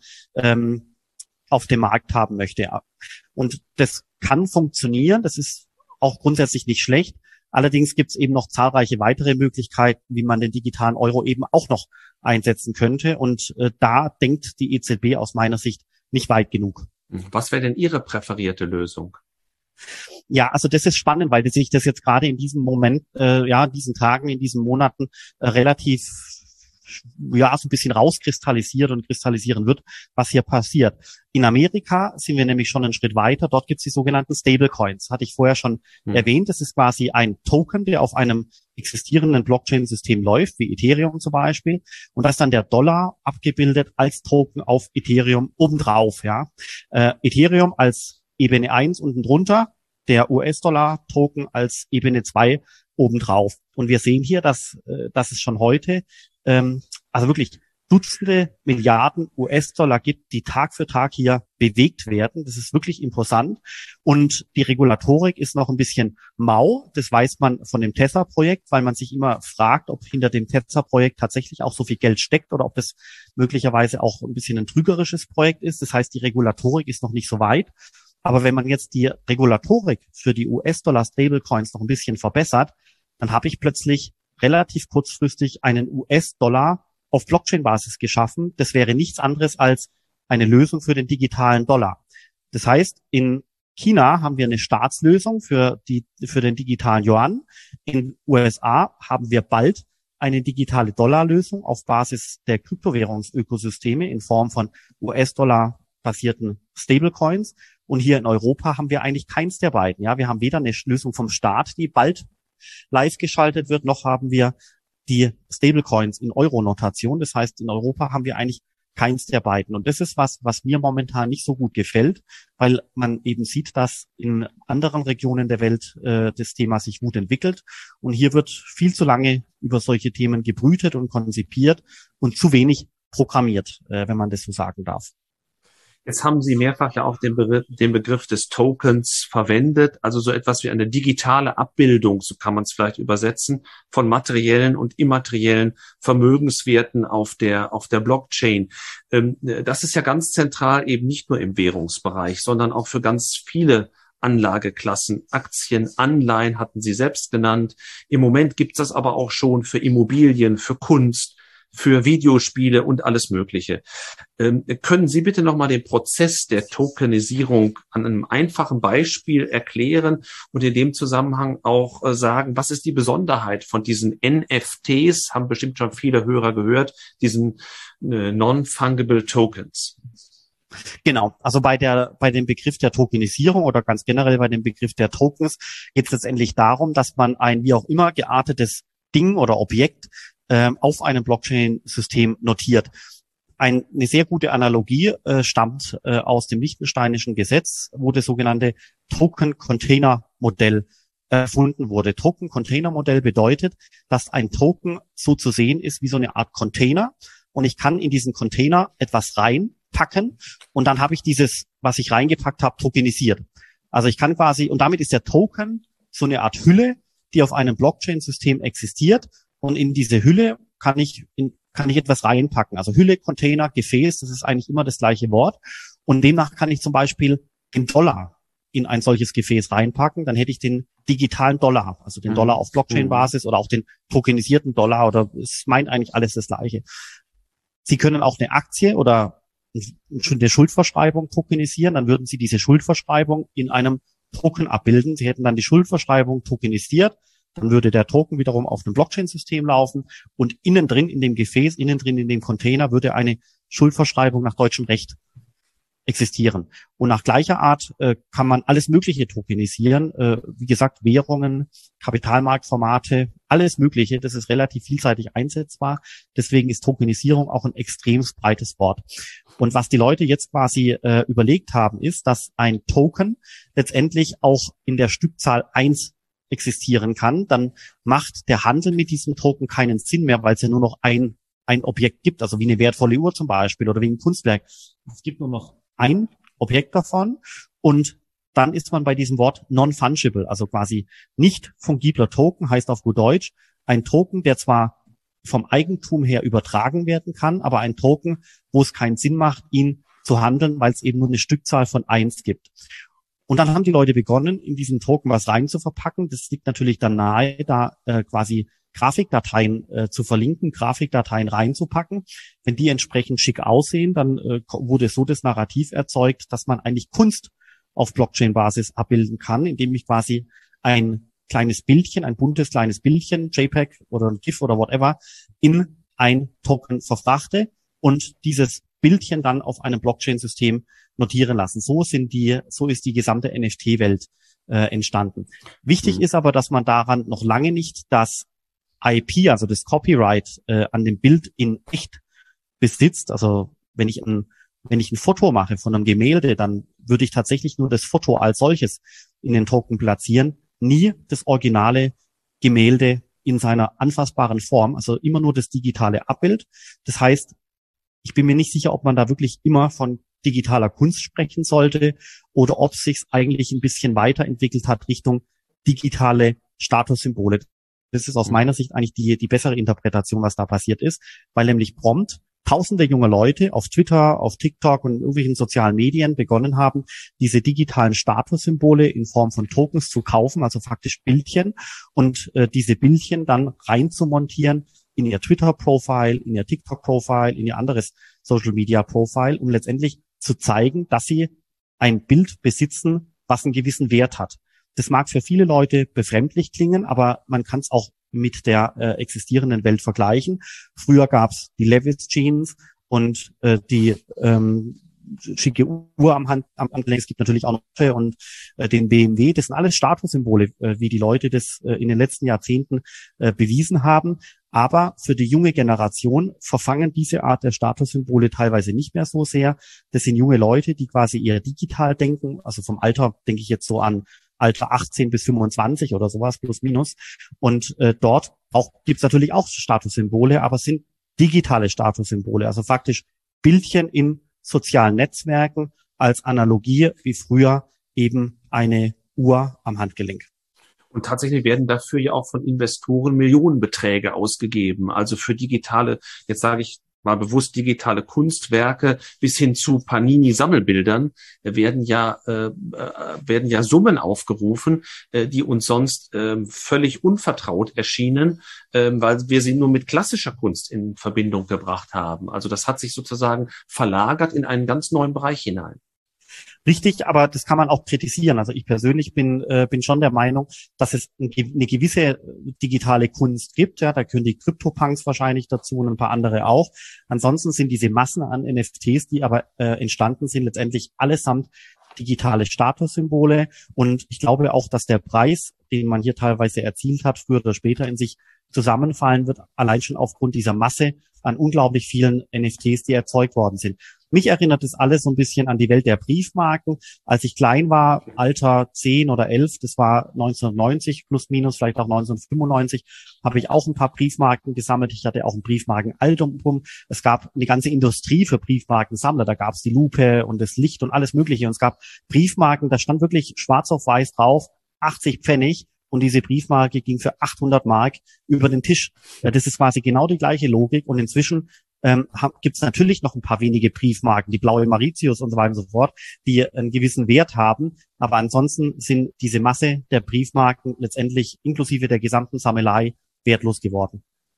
auf dem Markt haben möchte. Und das kann funktionieren, das ist auch grundsätzlich nicht schlecht. Allerdings gibt es eben noch zahlreiche weitere Möglichkeiten, wie man den digitalen Euro eben auch noch einsetzen könnte. Und da denkt die EZB aus meiner Sicht nicht weit genug. Was wäre denn Ihre präferierte Lösung? Ja, also das ist spannend, weil sich das jetzt gerade in diesem Moment, diesen Tagen, in diesen Monaten relativ ja so ein bisschen rauskristallisiert und kristallisieren wird, was hier passiert. In Amerika sind wir nämlich schon einen Schritt weiter. Dort gibt es die sogenannten Stablecoins. Hatte ich vorher schon erwähnt. Das ist quasi ein Token, der auf einem existierenden Blockchain-System läuft, wie Ethereum zum Beispiel. Und da ist dann der Dollar abgebildet als Token auf Ethereum obendrauf. Ja, Ethereum als Ebene 1 unten drunter, der US-Dollar-Token als Ebene 2 obendrauf. Und wir sehen hier, dass es schon heute also wirklich Dutzende Milliarden US-Dollar gibt, die Tag für Tag hier bewegt werden. Das ist wirklich imposant. Und die Regulatorik ist noch ein bisschen mau. Das weiß man von dem Tether-Projekt, weil man sich immer fragt, ob hinter dem Tether-Projekt tatsächlich auch so viel Geld steckt oder ob das möglicherweise auch ein bisschen ein trügerisches Projekt ist. Das heißt, die Regulatorik ist noch nicht so weit. Aber wenn man jetzt die Regulatorik für die US-Dollar-Stablecoins noch ein bisschen verbessert, dann habe ich plötzlich relativ kurzfristig einen US-Dollar auf Blockchain-Basis geschaffen. Das wäre nichts anderes als eine Lösung für den digitalen Dollar. Das heißt, in China haben wir eine Staatslösung für den digitalen Yuan. In USA haben wir bald eine digitale Dollarlösung auf Basis der Kryptowährungsökosysteme in Form von US-Dollar basierten Stablecoins. Und hier in Europa haben wir eigentlich keins der beiden. Ja, wir haben weder eine Lösung vom Staat, die bald live geschaltet wird, noch haben wir die Stablecoins in Euro-Notation. Das heißt, in Europa haben wir eigentlich keins der beiden. Und das ist was mir momentan nicht so gut gefällt, weil man eben sieht, dass in anderen Regionen der Welt das Thema sich gut entwickelt. Und hier wird viel zu lange über solche Themen gebrütet und konzipiert und zu wenig programmiert, wenn man das so sagen darf. Jetzt haben Sie mehrfach ja auch den Begriff des Tokens verwendet, also so etwas wie eine digitale Abbildung, so kann man es vielleicht übersetzen, von materiellen und immateriellen Vermögenswerten auf der Blockchain. Das ist ja ganz zentral eben nicht nur im Währungsbereich, sondern auch für ganz viele Anlageklassen. Aktien, Anleihen hatten Sie selbst genannt. Im Moment gibt es das aber auch schon für Immobilien, für Kunst, für Videospiele und alles Mögliche. Können Sie bitte nochmal den Prozess der Tokenisierung an einem einfachen Beispiel erklären und in dem Zusammenhang auch sagen, was ist die Besonderheit von diesen NFTs, haben bestimmt schon viele Hörer gehört, diesen Non-Fungible Tokens? Genau, also bei dem Begriff der Tokenisierung oder ganz generell bei dem Begriff der Tokens geht es letztendlich darum, dass man ein wie auch immer geartetes Ding oder Objekt auf einem Blockchain-System notiert. Eine sehr gute Analogie stammt aus dem liechtensteinischen Gesetz, wo das sogenannte Token-Container-Modell erfunden wurde. Token-Container-Modell bedeutet, dass ein Token so zu sehen ist wie so eine Art Container und ich kann in diesen Container etwas reinpacken und dann habe ich dieses, was ich reingepackt habe, tokenisiert. Also ich kann quasi, und damit ist der Token so eine Art Hülle, die auf einem Blockchain-System existiert. Und in diese Hülle kann ich etwas reinpacken. Also Hülle, Container, Gefäß, das ist eigentlich immer das gleiche Wort. Und demnach kann ich zum Beispiel den Dollar in ein solches Gefäß reinpacken. Dann hätte ich den digitalen Dollar, also den Dollar auf Blockchain-Basis oder auch den tokenisierten Dollar oder es meint eigentlich alles das Gleiche. Sie können auch eine Aktie oder eine Schuldverschreibung tokenisieren. Dann würden Sie diese Schuldverschreibung in einem Token abbilden. Sie hätten dann die Schuldverschreibung tokenisiert. Dann würde der Token wiederum auf einem Blockchain-System laufen und innen drin in dem Gefäß, innen drin in dem Container würde eine Schuldverschreibung nach deutschem Recht existieren. Und nach gleicher Art kann man alles Mögliche tokenisieren. Wie gesagt, Währungen, Kapitalmarktformate, alles Mögliche. Das ist relativ vielseitig einsetzbar. Deswegen ist Tokenisierung auch ein extrem breites Wort. Und was die Leute jetzt quasi überlegt haben, ist, dass ein Token letztendlich auch in der Stückzahl 1 existieren kann, dann macht der Handel mit diesem Token keinen Sinn mehr, weil es ja nur noch ein Objekt gibt, also wie eine wertvolle Uhr zum Beispiel oder wie ein Kunstwerk. Es gibt nur noch ein Objekt davon und dann ist man bei diesem Wort non-fungible, also quasi nicht fungibler Token, heißt auf gut Deutsch ein Token, der zwar vom Eigentum her übertragen werden kann, aber ein Token, wo es keinen Sinn macht, ihn zu handeln, weil es eben nur eine Stückzahl von 1 gibt. Und dann haben die Leute begonnen, in diesen Token was rein zu verpacken. Das liegt natürlich dann nahe, da quasi Grafikdateien zu verlinken, Grafikdateien reinzupacken. Wenn die entsprechend schick aussehen, dann wurde so das Narrativ erzeugt, dass man eigentlich Kunst auf Blockchain-Basis abbilden kann, indem ich quasi ein kleines Bildchen, ein buntes kleines Bildchen, JPEG oder ein GIF oder whatever, in ein Token verfrachte und dieses Bildchen dann auf einem Blockchain-System notieren lassen. So ist die gesamte NFT-Welt entstanden. Wichtig ist aber, dass man daran noch lange nicht das IP, also das Copyright an dem Bild in echt besitzt. Also wenn ich ein Foto mache von einem Gemälde, dann würde ich tatsächlich nur das Foto als solches in den Token platzieren, nie das originale Gemälde in seiner anfassbaren Form, also immer nur das digitale Abbild. Das heißt, ich bin mir nicht sicher, ob man da wirklich immer von digitaler Kunst sprechen sollte oder ob es sich eigentlich ein bisschen weiterentwickelt hat Richtung digitale Statussymbole. Das ist aus meiner Sicht eigentlich die bessere Interpretation, was da passiert ist, weil nämlich prompt tausende junge Leute auf Twitter, auf TikTok und in irgendwelchen sozialen Medien begonnen haben, diese digitalen Statussymbole in Form von Tokens zu kaufen, also faktisch Bildchen, und diese Bildchen dann reinzumontieren in ihr Twitter-Profile, in ihr TikTok-Profile, in ihr anderes Social-Media-Profile, um letztendlich zu zeigen, dass sie ein Bild besitzen, was einen gewissen Wert hat. Das mag für viele Leute befremdlich klingen, aber man kann es auch mit der existierenden Welt vergleichen. Früher gab es die Levi's Jeans und die schicke Uhr am Handgelenk. Es gibt natürlich auch noch und den BMW. Das sind alles Statussymbole, wie die Leute das in den letzten Jahrzehnten bewiesen haben. Aber für die junge Generation verfangen diese Art der Statussymbole teilweise nicht mehr so sehr. Das sind junge Leute, die quasi eher digital denken. Also vom Alter denke ich jetzt so an Alter 18 bis 25 oder sowas, plus minus. Und dort gibt's natürlich auch Statussymbole, aber es sind digitale Statussymbole. Also faktisch Bildchen in sozialen Netzwerken als Analogie wie früher eben eine Uhr am Handgelenk. Und tatsächlich werden dafür ja auch von Investoren Millionenbeträge ausgegeben. Also für digitale, jetzt sage ich mal bewusst digitale Kunstwerke bis hin zu Panini-Sammelbildern werden ja Summen aufgerufen, die uns sonst völlig unvertraut erschienen, weil wir sie nur mit klassischer Kunst in Verbindung gebracht haben. Also das hat sich sozusagen verlagert in einen ganz neuen Bereich hinein. Richtig, aber das kann man auch kritisieren. Also ich persönlich bin schon der Meinung, dass es eine gewisse digitale Kunst gibt. Ja, da gehören die CryptoPunks wahrscheinlich dazu und ein paar andere auch. Ansonsten sind diese Massen an NFTs, die aber entstanden sind, letztendlich allesamt digitale Statussymbole. Und ich glaube auch, dass der Preis, den man hier teilweise erzielt hat, früher oder später in sich zusammenfallen wird, allein schon aufgrund dieser Masse an unglaublich vielen NFTs, die erzeugt worden sind. Mich erinnert das alles so ein bisschen an die Welt der Briefmarken. Als ich klein war, Alter 10 oder 11, das war 1990 plus minus, vielleicht auch 1995, habe ich auch ein paar Briefmarken gesammelt. Ich hatte auch ein Briefmarkenalbum. Es gab eine ganze Industrie für Briefmarkensammler. Da gab es die Lupe und das Licht und alles Mögliche. Und es gab Briefmarken, da stand wirklich schwarz auf weiß drauf, 80 Pfennig. Und diese Briefmarke ging für 800 Mark über den Tisch. Das ist quasi genau die gleiche Logik. Und inzwischen gibt es natürlich noch ein paar wenige Briefmarken, die blaue Mauritius und so weiter und so fort, die einen gewissen Wert haben. Aber ansonsten sind diese Masse der Briefmarken letztendlich inklusive der gesamten Sammelei wertlos geworden.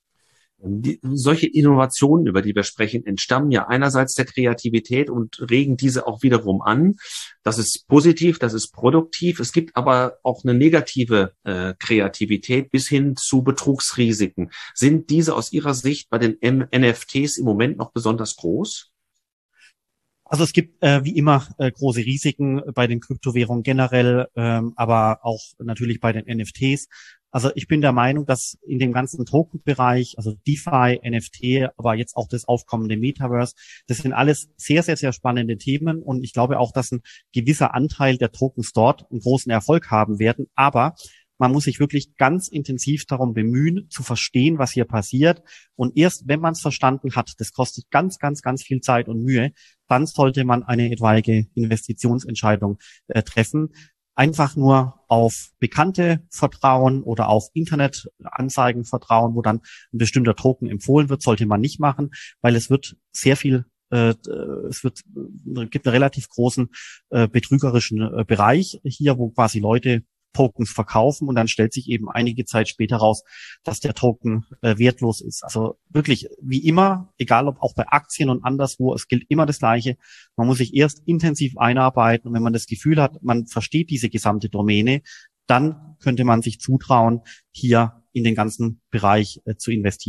Solche Innovationen, über die wir sprechen, entstammen ja einerseits der Kreativität und regen diese auch wiederum an. Das ist positiv, das ist produktiv. Es gibt aber auch eine negative Kreativität bis hin zu Betrugsrisiken. Sind diese aus Ihrer Sicht bei den NFTs im Moment noch besonders groß? Also es gibt wie immer große Risiken bei den Kryptowährungen generell, aber auch natürlich bei den NFTs. Also ich bin der Meinung, dass in dem ganzen Token-Bereich, also DeFi, NFT, aber jetzt auch das aufkommende Metaverse, das sind alles sehr, sehr, sehr spannende Themen und ich glaube auch, dass ein gewisser Anteil der Tokens dort einen großen Erfolg haben werden. Aber man muss sich wirklich ganz intensiv darum bemühen, zu verstehen, was hier passiert. Und erst wenn man es verstanden hat, das kostet ganz, ganz, ganz viel Zeit und Mühe, dann sollte man eine etwaige Investitionsentscheidung treffen. Einfach nur auf Bekannte vertrauen oder auf Internetanzeigen vertrauen, wo dann ein bestimmter Token empfohlen wird, sollte man nicht machen, weil es wird sehr viel gibt einen relativ großen betrügerischen Bereich hier, wo quasi Leute Tokens verkaufen und dann stellt sich eben einige Zeit später raus, dass der Token wertlos ist. Also wirklich wie immer, egal ob auch bei Aktien und anderswo, es gilt immer das Gleiche. Man muss sich erst intensiv einarbeiten und wenn man das Gefühl hat, man versteht diese gesamte Domäne, dann könnte man sich zutrauen, hier in den ganzen Bereich zu investieren.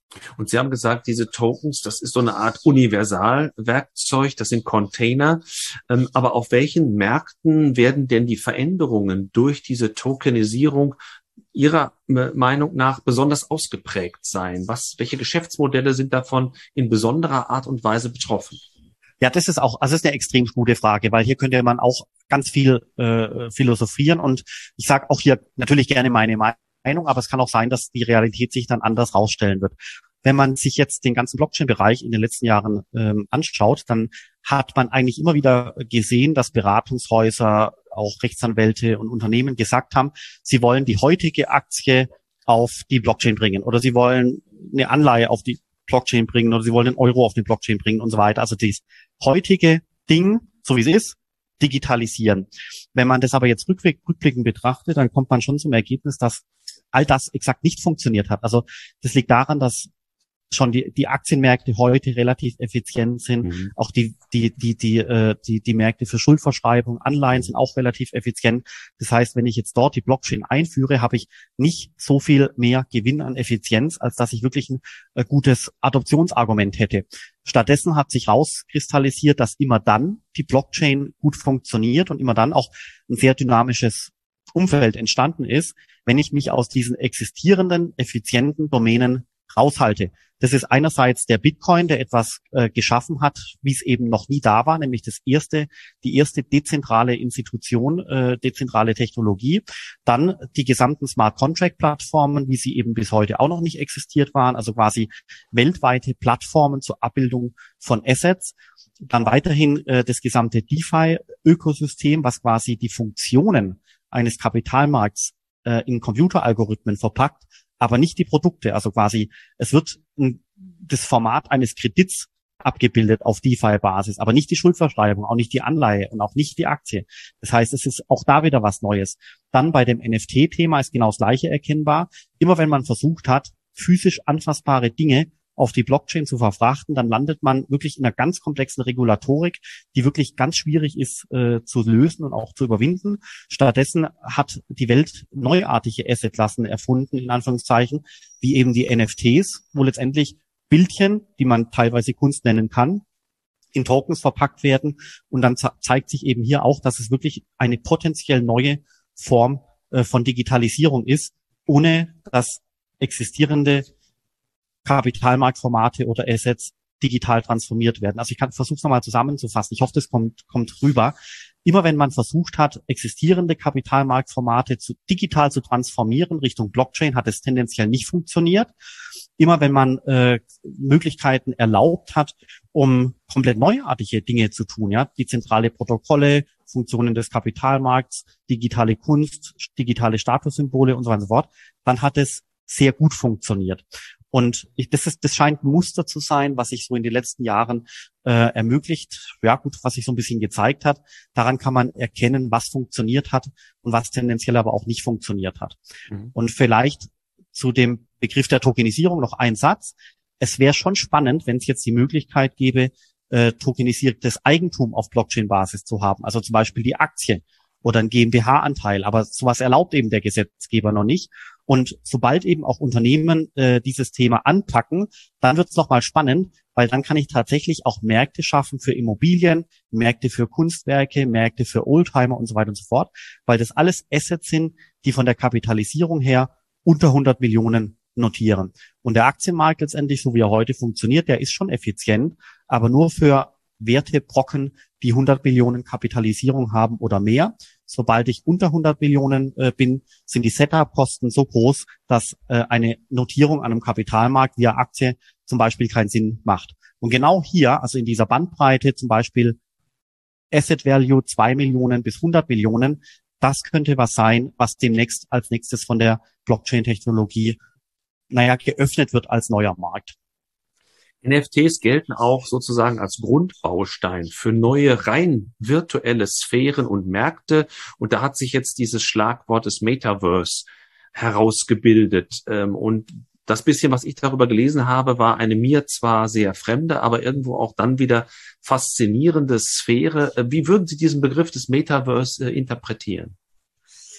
Und Sie haben gesagt, diese Tokens, das ist so eine Art Universalwerkzeug, das sind Container. Aber auf welchen Märkten werden denn die Veränderungen durch diese Tokenisierung Ihrer Meinung nach besonders ausgeprägt sein? Welche Geschäftsmodelle sind davon in besonderer Art und Weise betroffen? Ja, das ist auch, also das ist eine extrem gute Frage, weil hier könnte man auch ganz viel philosophieren und ich sage auch hier natürlich gerne meine Meinung, aber es kann auch sein, dass die Realität sich dann anders rausstellen wird. Wenn man sich jetzt den ganzen Blockchain-Bereich in den letzten Jahren anschaut, dann hat man eigentlich immer wieder gesehen, dass Beratungshäuser, auch Rechtsanwälte und Unternehmen gesagt haben, sie wollen die heutige Aktie auf die Blockchain bringen oder sie wollen eine Anleihe auf die Blockchain bringen oder sie wollen einen Euro auf die Blockchain bringen und so weiter. Also das heutige Ding, so wie es ist, digitalisieren. Wenn man das aber jetzt rückblickend betrachtet, dann kommt man schon zum Ergebnis, dass all das exakt nicht funktioniert hat. Also das liegt daran, dass schon die Aktienmärkte heute relativ effizient sind. Auch die Märkte für Schuldverschreibung, Anleihen sind auch relativ effizient. Das heißt, wenn ich jetzt dort die Blockchain einführe, habe ich nicht so viel mehr Gewinn an Effizienz, als dass ich wirklich ein gutes Adoptionsargument hätte. Stattdessen hat sich rauskristallisiert, dass immer dann die Blockchain gut funktioniert und immer dann auch ein sehr dynamisches Umfeld entstanden ist, wenn ich mich aus diesen existierenden, effizienten Domänen raushalte. Das ist einerseits der Bitcoin, der etwas geschaffen hat, wie es eben noch nie da war, nämlich die erste dezentrale Institution, dezentrale Technologie. Dann die gesamten Smart Contract Plattformen, wie sie eben bis heute auch noch nicht existiert waren, also quasi weltweite Plattformen zur Abbildung von Assets. Dann weiterhin das gesamte DeFi-Ökosystem, was quasi die Funktionen eines Kapitalmarkts in Computeralgorithmen verpackt, aber nicht die Produkte. Also quasi, es wird das Format eines Kredits abgebildet auf DeFi-Basis, aber nicht die Schuldverschreibung, auch nicht die Anleihe und auch nicht die Aktie. Das heißt, es ist auch da wieder was Neues. Dann bei dem NFT-Thema ist genau das Gleiche erkennbar. Immer wenn man versucht hat, physisch anfassbare Dinge auf die Blockchain zu verfrachten, dann landet man wirklich in einer ganz komplexen Regulatorik, die wirklich ganz schwierig ist zu lösen und auch zu überwinden. Stattdessen hat die Welt neuartige Assetklassen erfunden, in Anführungszeichen, wie eben die NFTs, wo letztendlich Bildchen, die man teilweise Kunst nennen kann, in Tokens verpackt werden. Und dann zeigt sich eben hier auch, dass es wirklich eine potenziell neue Form von Digitalisierung ist, ohne dass existierende Kapitalmarktformate oder Assets digital transformiert werden. Also ich versuche es nochmal zusammenzufassen. Ich hoffe, das kommt rüber. Immer wenn man versucht hat, existierende Kapitalmarktformate digital zu transformieren Richtung Blockchain, hat es tendenziell nicht funktioniert. Immer wenn man Möglichkeiten erlaubt hat, um komplett neuartige Dinge zu tun, ja, dezentrale Protokolle, Funktionen des Kapitalmarkts, digitale Kunst, digitale Statussymbole und so weiter und so fort, dann hat es sehr gut funktioniert. Und das scheint ein Muster zu sein, was sich so in den letzten Jahren ermöglicht, ja gut, was sich so ein bisschen gezeigt hat. Daran kann man erkennen, was funktioniert hat und was tendenziell aber auch nicht funktioniert hat. Und vielleicht zu dem Begriff der Tokenisierung noch ein Satz. Es wäre schon spannend, wenn es jetzt die Möglichkeit gäbe, tokenisiertes Eigentum auf Blockchain-Basis zu haben, also zum Beispiel die Aktie oder ein GmbH-Anteil, aber sowas erlaubt eben der Gesetzgeber noch nicht. Und sobald eben auch Unternehmen dieses Thema anpacken, dann wird es nochmal spannend, weil dann kann ich tatsächlich auch Märkte schaffen für Immobilien, Märkte für Kunstwerke, Märkte für Oldtimer und so weiter und so fort, weil das alles Assets sind, die von der Kapitalisierung her unter 100 Millionen notieren. Und der Aktienmarkt letztendlich, so wie er heute funktioniert, der ist schon effizient, aber nur für Wertebrocken, die 100 Millionen Kapitalisierung haben oder mehr. Sobald ich unter 100 Millionen bin, sind die Setup-Kosten so groß, dass eine Notierung an einem Kapitalmarkt via Aktie zum Beispiel keinen Sinn macht. Und genau hier, also in dieser Bandbreite, zum Beispiel Asset Value 2 Millionen bis 100 Millionen, das könnte was sein, was demnächst als nächstes von der Blockchain-Technologie, geöffnet wird als neuer Markt. NFTs gelten auch sozusagen als Grundbaustein für neue rein virtuelle Sphären und Märkte. Und da hat sich jetzt dieses Schlagwort des Metaverse herausgebildet. Und das bisschen, was ich darüber gelesen habe, war eine mir zwar sehr fremde, aber irgendwo auch dann wieder faszinierende Sphäre. Wie würden Sie diesen Begriff des Metaverse interpretieren?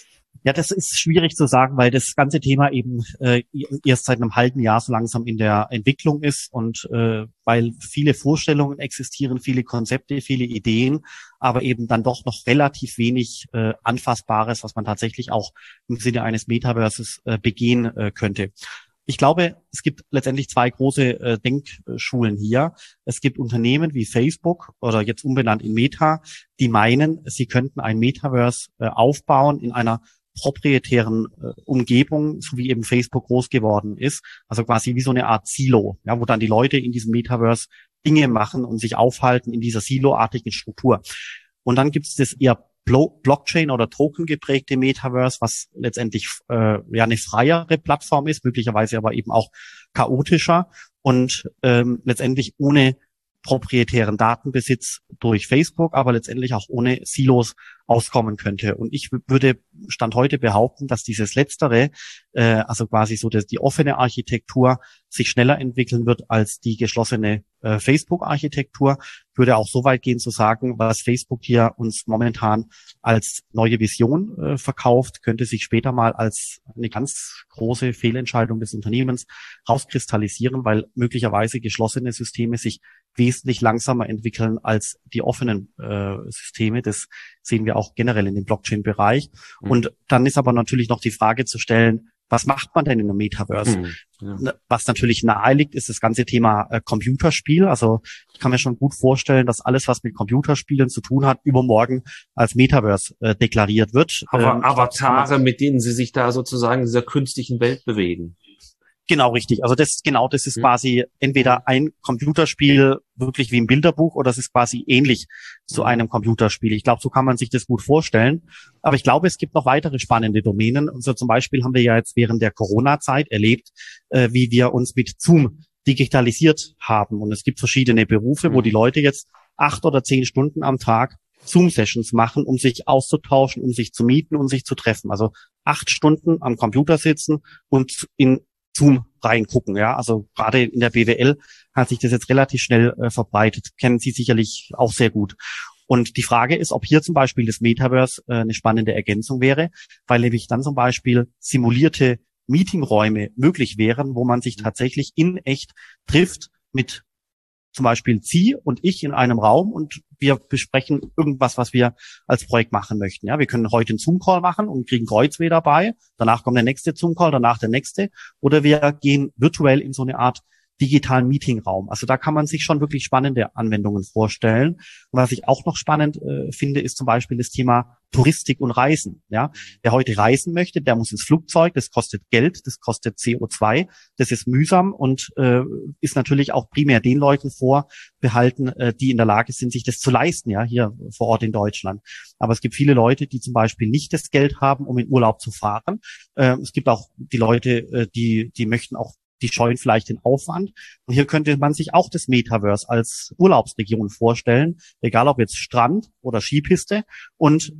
Ja, das ist schwierig zu sagen, weil das ganze Thema eben erst seit einem halben Jahr so langsam in der Entwicklung ist und weil viele Vorstellungen existieren, viele Konzepte, viele Ideen, aber eben dann doch noch relativ wenig Anfassbares, was man tatsächlich auch im Sinne eines Metaverses begehen könnte. Ich glaube, es gibt letztendlich zwei große Denkschulen hier. Es gibt Unternehmen wie Facebook oder jetzt umbenannt in Meta, die meinen, sie könnten ein Metaverse aufbauen in einer proprietären Umgebung, so wie eben Facebook groß geworden ist. Also quasi wie so eine Art Silo, ja, wo dann die Leute in diesem Metaverse Dinge machen und sich aufhalten in dieser siloartigen Struktur. Und dann gibt es das eher Blockchain- oder Token geprägte Metaverse, was letztendlich eine freiere Plattform ist, möglicherweise aber eben auch chaotischer und letztendlich ohne proprietären Datenbesitz durch Facebook, aber letztendlich auch ohne Silos auskommen könnte. Und ich würde Stand heute behaupten, dass dieses Letztere, also quasi so die offene Architektur, sich schneller entwickeln wird als die geschlossene Facebook-Architektur. Ich würde auch so weit gehen zu sagen, was Facebook hier uns momentan als neue Vision verkauft, könnte sich später mal als eine ganz große Fehlentscheidung des Unternehmens rauskristallisieren, weil möglicherweise geschlossene Systeme sich wesentlich langsamer entwickeln als die offenen Systeme. Das sehen wir auch generell in dem Blockchain-Bereich. Und dann ist aber natürlich noch die Frage zu stellen, was macht man denn in einem Metaverse? Ja. Was natürlich nahe liegt, ist das ganze Thema Computerspiel. Also ich kann mir schon gut vorstellen, dass alles, was mit Computerspielen zu tun hat, übermorgen als Metaverse deklariert wird. Aber Avatare, mit denen sie sich da sozusagen in dieser künstlichen Welt bewegen. Genau, richtig. Also das ist quasi entweder ein Computerspiel wirklich wie ein Bilderbuch oder es ist quasi ähnlich zu einem Computerspiel. Ich glaube, so kann man sich das gut vorstellen. Aber ich glaube, es gibt noch weitere spannende Domänen. Also zum Beispiel haben wir ja jetzt während der Corona-Zeit erlebt, wie wir uns mit Zoom digitalisiert haben. Und es gibt verschiedene Berufe, wo die Leute jetzt 8 oder 10 Stunden am Tag Zoom-Sessions machen, um sich auszutauschen, um sich zu mieten und sich zu treffen. Also 8 Stunden am Computer sitzen und in Zoom reingucken, ja. Also gerade in der BWL hat sich das jetzt relativ schnell verbreitet. Kennen Sie sicherlich auch sehr gut. Und die Frage ist, ob hier zum Beispiel das Metaverse eine spannende Ergänzung wäre, weil nämlich dann zum Beispiel simulierte Meetingräume möglich wären, wo man sich tatsächlich in echt trifft mit zum Beispiel Sie und ich in einem Raum und wir besprechen irgendwas, was wir als Projekt machen möchten. Ja, wir können heute einen Zoom-Call machen und kriegen Kreuzweh dabei. Danach kommt der nächste Zoom-Call, danach der nächste. Oder wir gehen virtuell in so eine Art digitalen Meetingraum. Also da kann man sich schon wirklich spannende Anwendungen vorstellen. Und was ich auch noch spannend finde, ist zum Beispiel das Thema Touristik und Reisen. Ja, wer heute reisen möchte, der muss ins Flugzeug. Das kostet Geld, das kostet CO2, das ist mühsam und ist natürlich auch primär den Leuten vorbehalten, die in der Lage sind, sich das zu leisten. Ja, hier vor Ort in Deutschland. Aber es gibt viele Leute, die zum Beispiel nicht das Geld haben, um in Urlaub zu fahren. Es gibt auch die Leute, die möchten auch die scheuen vielleicht den Aufwand. Und hier könnte man sich auch das Metaverse als Urlaubsregion vorstellen, egal ob jetzt Strand oder Skipiste. Und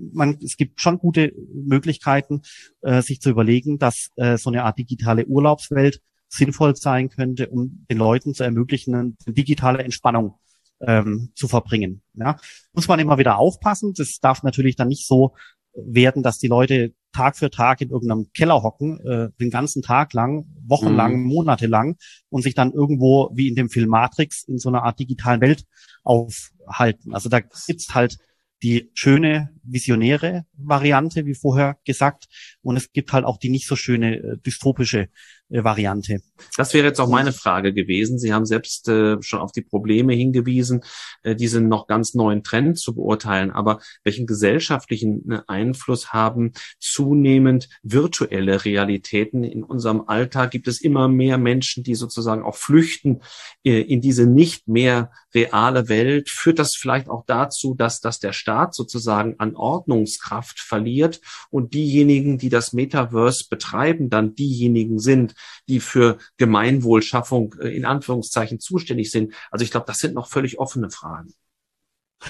es gibt schon gute Möglichkeiten, sich zu überlegen, dass so eine Art digitale Urlaubswelt sinnvoll sein könnte, um den Leuten zu ermöglichen, eine digitale Entspannung zu verbringen. Ja, muss man immer wieder aufpassen. Das darf natürlich dann nicht so werden, dass die Leute Tag für Tag in irgendeinem Keller hocken, den ganzen Tag lang, wochenlang, monatelang und sich dann irgendwo wie in dem Film Matrix in so einer Art digitalen Welt aufhalten. Also da gibt's halt die schöne visionäre Variante, wie vorher gesagt, und es gibt halt auch die nicht so schöne dystopische Variante. Das wäre jetzt auch meine Frage gewesen. Sie haben selbst schon auf die Probleme hingewiesen, diesen noch ganz neuen Trend zu beurteilen. Aber welchen gesellschaftlichen Einfluss haben zunehmend virtuelle Realitäten in unserem Alltag? Gibt es immer mehr Menschen, die sozusagen auch flüchten in diese nicht mehr reale Welt? Führt das vielleicht auch dazu, dass der Staat sozusagen an Ordnungskraft verliert und diejenigen, die das Metaverse betreiben, dann diejenigen sind, die für Gemeinwohlschaffung in Anführungszeichen zuständig sind? Also ich glaube, das sind noch völlig offene Fragen.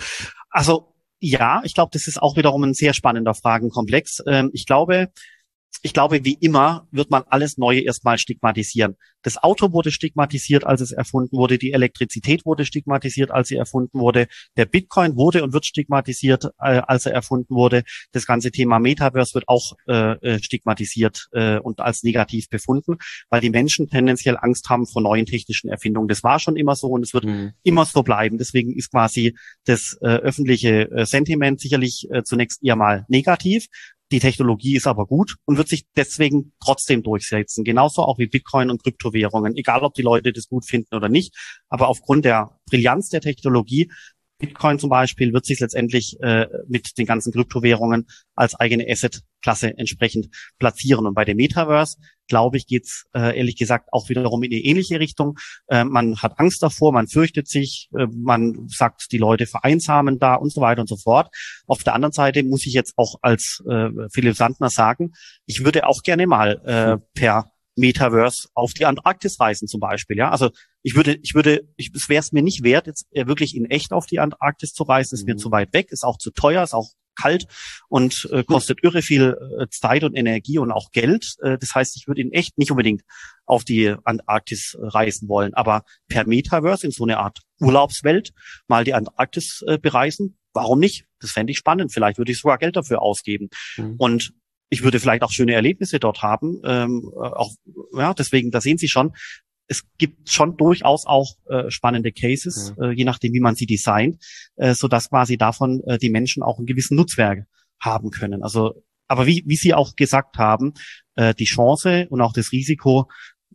Also ja, ich glaube, das ist auch wiederum ein sehr spannender Fragenkomplex. Ich glaube, Ich glaube, wie immer wird man alles Neue erstmal stigmatisieren. Das Auto wurde stigmatisiert, als es erfunden wurde. Die Elektrizität wurde stigmatisiert, als sie erfunden wurde. Der Bitcoin wurde und wird stigmatisiert, als er erfunden wurde. Das ganze Thema Metaverse wird auch stigmatisiert und als negativ befunden, weil die Menschen tendenziell Angst haben vor neuen technischen Erfindungen. Das war schon immer so und es wird immer so bleiben. Deswegen ist quasi das öffentliche Sentiment sicherlich zunächst eher mal negativ. Die Technologie ist aber gut und wird sich deswegen trotzdem durchsetzen. Genauso auch wie Bitcoin und Kryptowährungen. Egal, ob die Leute das gut finden oder nicht. Aber aufgrund der Brillanz der Technologie, Bitcoin zum Beispiel, wird sich letztendlich mit den ganzen Kryptowährungen als eigene Asset-Klasse entsprechend platzieren. Und bei dem Metaverse, glaube ich, geht's ehrlich gesagt auch wiederum in die ähnliche Richtung. Man hat Angst davor, man fürchtet sich, man sagt, die Leute vereinsamen da und so weiter und so fort. Auf der anderen Seite muss ich jetzt auch als Philipp Sandner sagen, ich würde auch gerne mal per Metaverse auf die Antarktis reisen zum Beispiel. Ja, also es wäre es mir nicht wert, jetzt wirklich in echt auf die Antarktis zu reisen. Ist mir zu weit weg, ist auch zu teuer, ist auch kalt und kostet irre viel Zeit und Energie und auch Geld. Das heißt, ich würde in echt nicht unbedingt auf die Antarktis reisen wollen, aber per Metaverse in so eine Art Urlaubswelt mal die Antarktis bereisen. Warum nicht? Das fände ich spannend. Vielleicht würde ich sogar Geld dafür ausgeben. Und ich würde vielleicht auch schöne Erlebnisse dort haben. Deswegen, da sehen Sie schon, es gibt schon durchaus auch spannende Cases, je nachdem, wie man sie designt, sodass quasi davon die Menschen auch einen gewissen Nutzwert haben können. Also, aber wie Sie auch gesagt haben, die Chance und auch das Risiko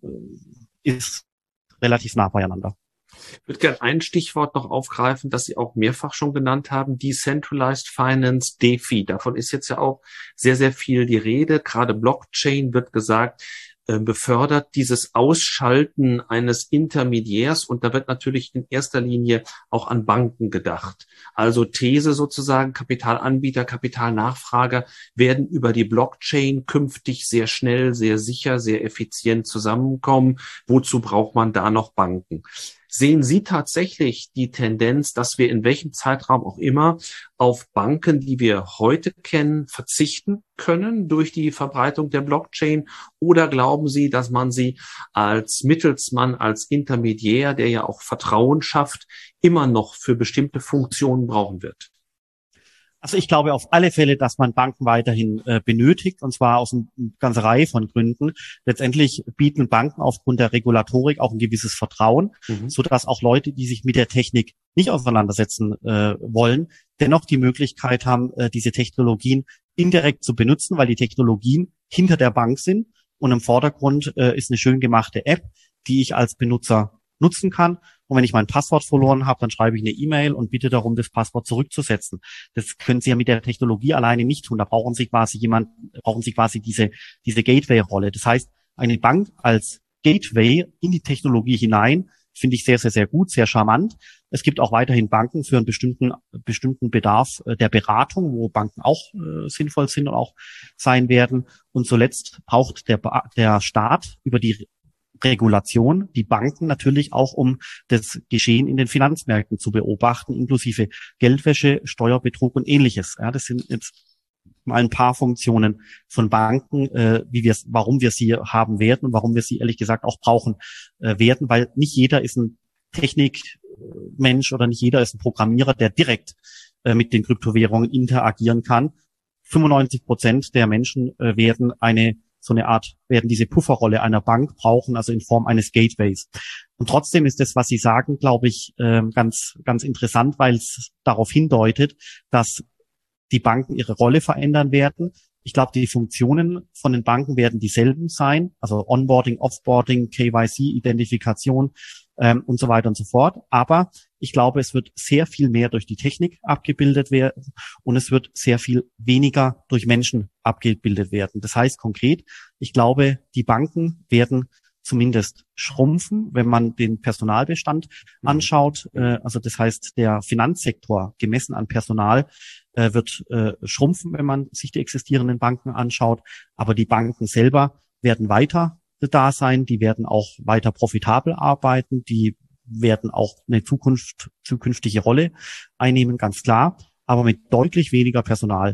ist relativ nah beieinander. Ich würde gerne ein Stichwort noch aufgreifen, das Sie auch mehrfach schon genannt haben, Decentralized Finance, DeFi. Davon ist jetzt ja auch sehr, sehr viel die Rede. Gerade Blockchain wird gesagt, befördert dieses Ausschalten eines Intermediärs und da wird natürlich in erster Linie auch an Banken gedacht. Also These sozusagen, Kapitalanbieter, Kapitalnachfrager werden über die Blockchain künftig sehr schnell, sehr sicher, sehr effizient zusammenkommen. Wozu braucht man da noch Banken? Sehen Sie tatsächlich die Tendenz, dass wir in welchem Zeitraum auch immer auf Banken, die wir heute kennen, verzichten können durch die Verbreitung der Blockchain? Oder glauben Sie, dass man sie als Mittelsmann, als Intermediär, der ja auch Vertrauen schafft, immer noch für bestimmte Funktionen brauchen wird? Also ich glaube auf alle Fälle, dass man Banken weiterhin benötigt, und zwar aus einer ganzen Reihe von Gründen. Letztendlich bieten Banken aufgrund der Regulatorik auch ein gewisses Vertrauen, sodass auch Leute, die sich mit der Technik nicht auseinandersetzen wollen, dennoch die Möglichkeit haben, diese Technologien indirekt zu benutzen, weil die Technologien hinter der Bank sind und im Vordergrund ist eine schön gemachte App, die ich als Benutzer nutzen kann. Und wenn ich mein Passwort verloren habe, dann schreibe ich eine E-Mail und bitte darum, das Passwort zurückzusetzen. Das können Sie ja mit der Technologie alleine nicht tun. Da brauchen Sie quasi diese Gateway-Rolle. Das heißt, eine Bank als Gateway in die Technologie hinein finde ich sehr, sehr, sehr gut, sehr charmant. Es gibt auch weiterhin Banken für einen bestimmten Bedarf der Beratung, wo Banken auch sinnvoll sind und auch sein werden. Und zuletzt braucht der Staat über die Regulation, die Banken natürlich auch, um das Geschehen in den Finanzmärkten zu beobachten, inklusive Geldwäsche, Steuerbetrug und Ähnliches. Ja, das sind jetzt mal ein paar Funktionen von Banken, warum wir sie haben werden und warum wir sie ehrlich gesagt auch brauchen werden, weil nicht jeder ist ein Technikmensch oder nicht jeder ist ein Programmierer, der direkt mit den Kryptowährungen interagieren kann. 95% der Menschen werden diese Pufferrolle einer Bank brauchen, also in Form eines Gateways. Und trotzdem ist das, was Sie sagen, glaube ich, ganz, ganz interessant, weil es darauf hindeutet, dass die Banken ihre Rolle verändern werden. Ich glaube, die Funktionen von den Banken werden dieselben sein, also Onboarding, Offboarding, KYC, Identifikation und so weiter und so fort. Aber ich glaube, es wird sehr viel mehr durch die Technik abgebildet werden und es wird sehr viel weniger durch Menschen abgebildet werden. Das heißt konkret, ich glaube, die Banken werden zumindest schrumpfen, wenn man den Personalbestand anschaut. Also das heißt, der Finanzsektor gemessen an Personal wird schrumpfen, wenn man sich die existierenden Banken anschaut. Aber die Banken selber werden weiter da sein, die werden auch weiter profitabel arbeiten, die werden auch eine zukünftige Rolle einnehmen, ganz klar, aber mit deutlich weniger Personal.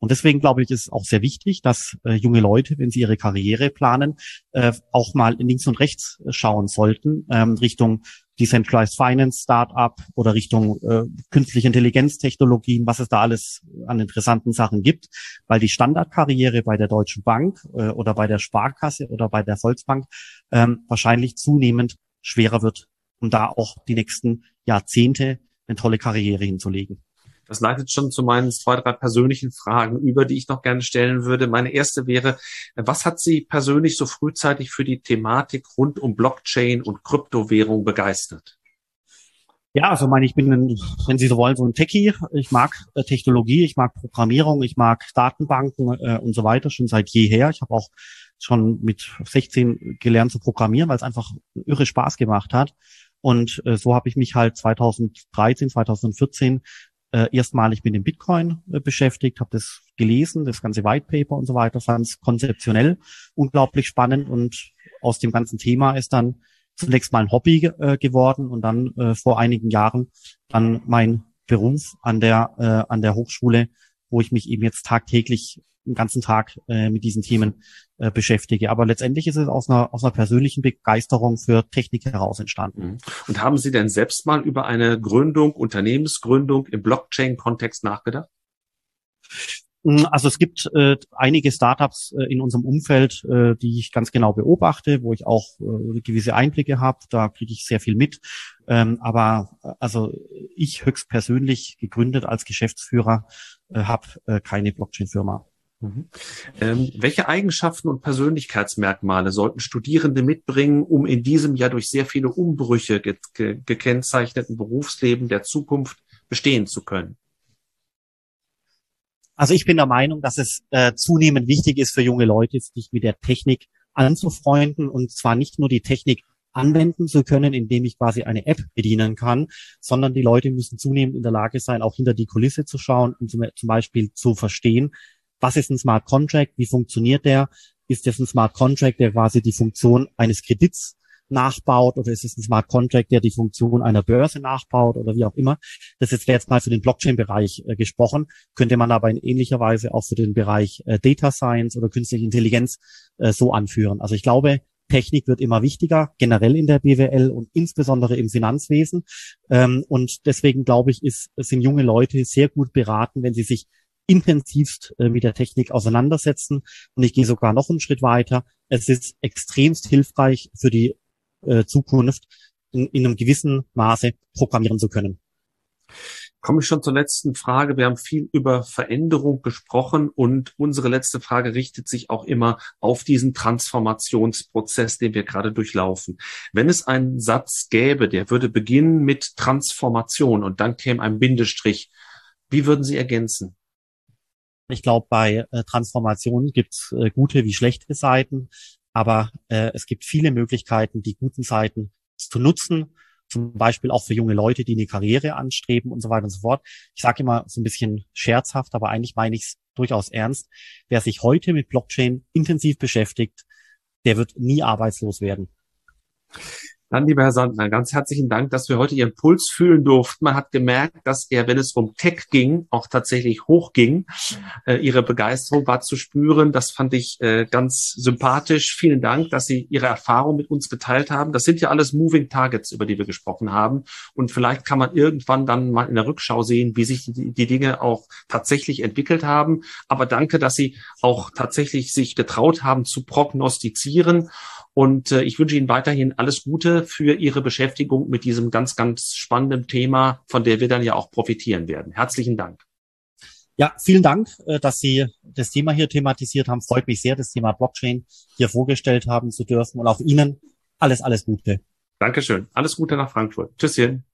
Und deswegen glaube ich, ist auch sehr wichtig, dass junge Leute, wenn sie ihre Karriere planen, auch mal links und rechts schauen sollten, Richtung Decentralized Finance Startup oder Richtung künstliche Intelligenztechnologien, was es da alles an interessanten Sachen gibt, weil die Standardkarriere bei der Deutschen Bank oder bei der Sparkasse oder bei der Volksbank wahrscheinlich zunehmend schwerer wird, um da auch die nächsten Jahrzehnte eine tolle Karriere hinzulegen. Das leitet schon zu meinen 2, 3 persönlichen Fragen über, die ich noch gerne stellen würde. Meine erste wäre, was hat Sie persönlich so frühzeitig für die Thematik rund um Blockchain und Kryptowährung begeistert? Ja, also ich bin, wenn Sie so wollen, so ein Techie. Ich mag Technologie, ich mag Programmierung, ich mag Datenbanken und so weiter schon seit jeher. Ich habe auch schon mit 16 gelernt zu programmieren, weil es einfach irre Spaß gemacht hat. Und so habe ich mich halt 2013, 2014 erstmalig mit dem Bitcoin beschäftigt, habe das gelesen, das ganze White Paper und so weiter, fand es konzeptionell unglaublich spannend und aus dem ganzen Thema ist dann zunächst mal ein Hobby geworden und dann vor einigen Jahren dann mein Beruf an der Hochschule, wo ich mich eben jetzt tagtäglich den ganzen Tag mit diesen Themen beschäftige. Aber letztendlich ist es aus einer persönlichen Begeisterung für Technik heraus entstanden. Und haben Sie denn selbst mal über eine Gründung, Unternehmensgründung im Blockchain-Kontext nachgedacht? Also es gibt einige Startups in unserem Umfeld, die ich ganz genau beobachte, wo ich auch gewisse Einblicke habe. Da kriege ich sehr viel mit. Aber also ich höchstpersönlich gegründet als Geschäftsführer habe keine Blockchain-Firma. Welche Eigenschaften und Persönlichkeitsmerkmale sollten Studierende mitbringen, um in diesem ja durch sehr viele Umbrüche gekennzeichneten Berufsleben der Zukunft bestehen zu können? Also ich bin der Meinung, dass es zunehmend wichtig ist für junge Leute, sich mit der Technik anzufreunden und zwar nicht nur die Technik anwenden zu können, indem ich quasi eine App bedienen kann, sondern die Leute müssen zunehmend in der Lage sein, auch hinter die Kulisse zu schauen und zum Beispiel zu verstehen, was ist ein Smart Contract, wie funktioniert der, ist das ein Smart Contract, der quasi die Funktion eines Kredits nachbaut oder ist es ein Smart Contract, der die Funktion einer Börse nachbaut oder wie auch immer. Das wäre jetzt mal für den Blockchain-Bereich gesprochen, könnte man aber in ähnlicher Weise auch für den Bereich Data Science oder künstliche Intelligenz so anführen. Also ich glaube, Technik wird immer wichtiger, generell in der BWL und insbesondere im Finanzwesen. Und deswegen glaube ich, sind junge Leute sehr gut beraten, wenn sie sich intensivst mit der Technik auseinandersetzen. Und ich gehe sogar noch einen Schritt weiter. Es ist extremst hilfreich für die Zukunft, in einem gewissen Maße programmieren zu können. Komme ich schon zur letzten Frage. Wir haben viel über Veränderung gesprochen und unsere letzte Frage richtet sich auch immer auf diesen Transformationsprozess, den wir gerade durchlaufen. Wenn es einen Satz gäbe, der würde beginnen mit Transformation und dann käme ein Bindestrich, wie würden Sie ergänzen? Ich glaube, bei Transformationen gibt es gute wie schlechte Seiten, aber es gibt viele Möglichkeiten, die guten Seiten zu nutzen, zum Beispiel auch für junge Leute, die eine Karriere anstreben und so weiter und so fort. Ich sage immer so ein bisschen scherzhaft, aber eigentlich meine ich es durchaus ernst. Wer sich heute mit Blockchain intensiv beschäftigt, der wird nie arbeitslos werden. Dann, lieber Herr Sandner, ganz herzlichen Dank, dass wir heute Ihren Puls fühlen durften. Man hat gemerkt, dass er, wenn es um Tech ging, auch tatsächlich hochging. Ihre Begeisterung war zu spüren. Das fand ich ganz sympathisch. Vielen Dank, dass Sie Ihre Erfahrung mit uns geteilt haben. Das sind ja alles Moving Targets, über die wir gesprochen haben. Und vielleicht kann man irgendwann dann mal in der Rückschau sehen, wie sich die Dinge auch tatsächlich entwickelt haben. Aber danke, dass Sie auch tatsächlich sich getraut haben zu prognostizieren. Und ich wünsche Ihnen weiterhin alles Gute für Ihre Beschäftigung mit diesem ganz, ganz spannenden Thema, von der wir dann ja auch profitieren werden. Herzlichen Dank. Ja, vielen Dank, dass Sie das Thema hier thematisiert haben. Freut mich sehr, das Thema Blockchain hier vorgestellt haben zu dürfen. Und auch Ihnen alles Gute. Dankeschön. Alles Gute nach Frankfurt. Tschüsschen.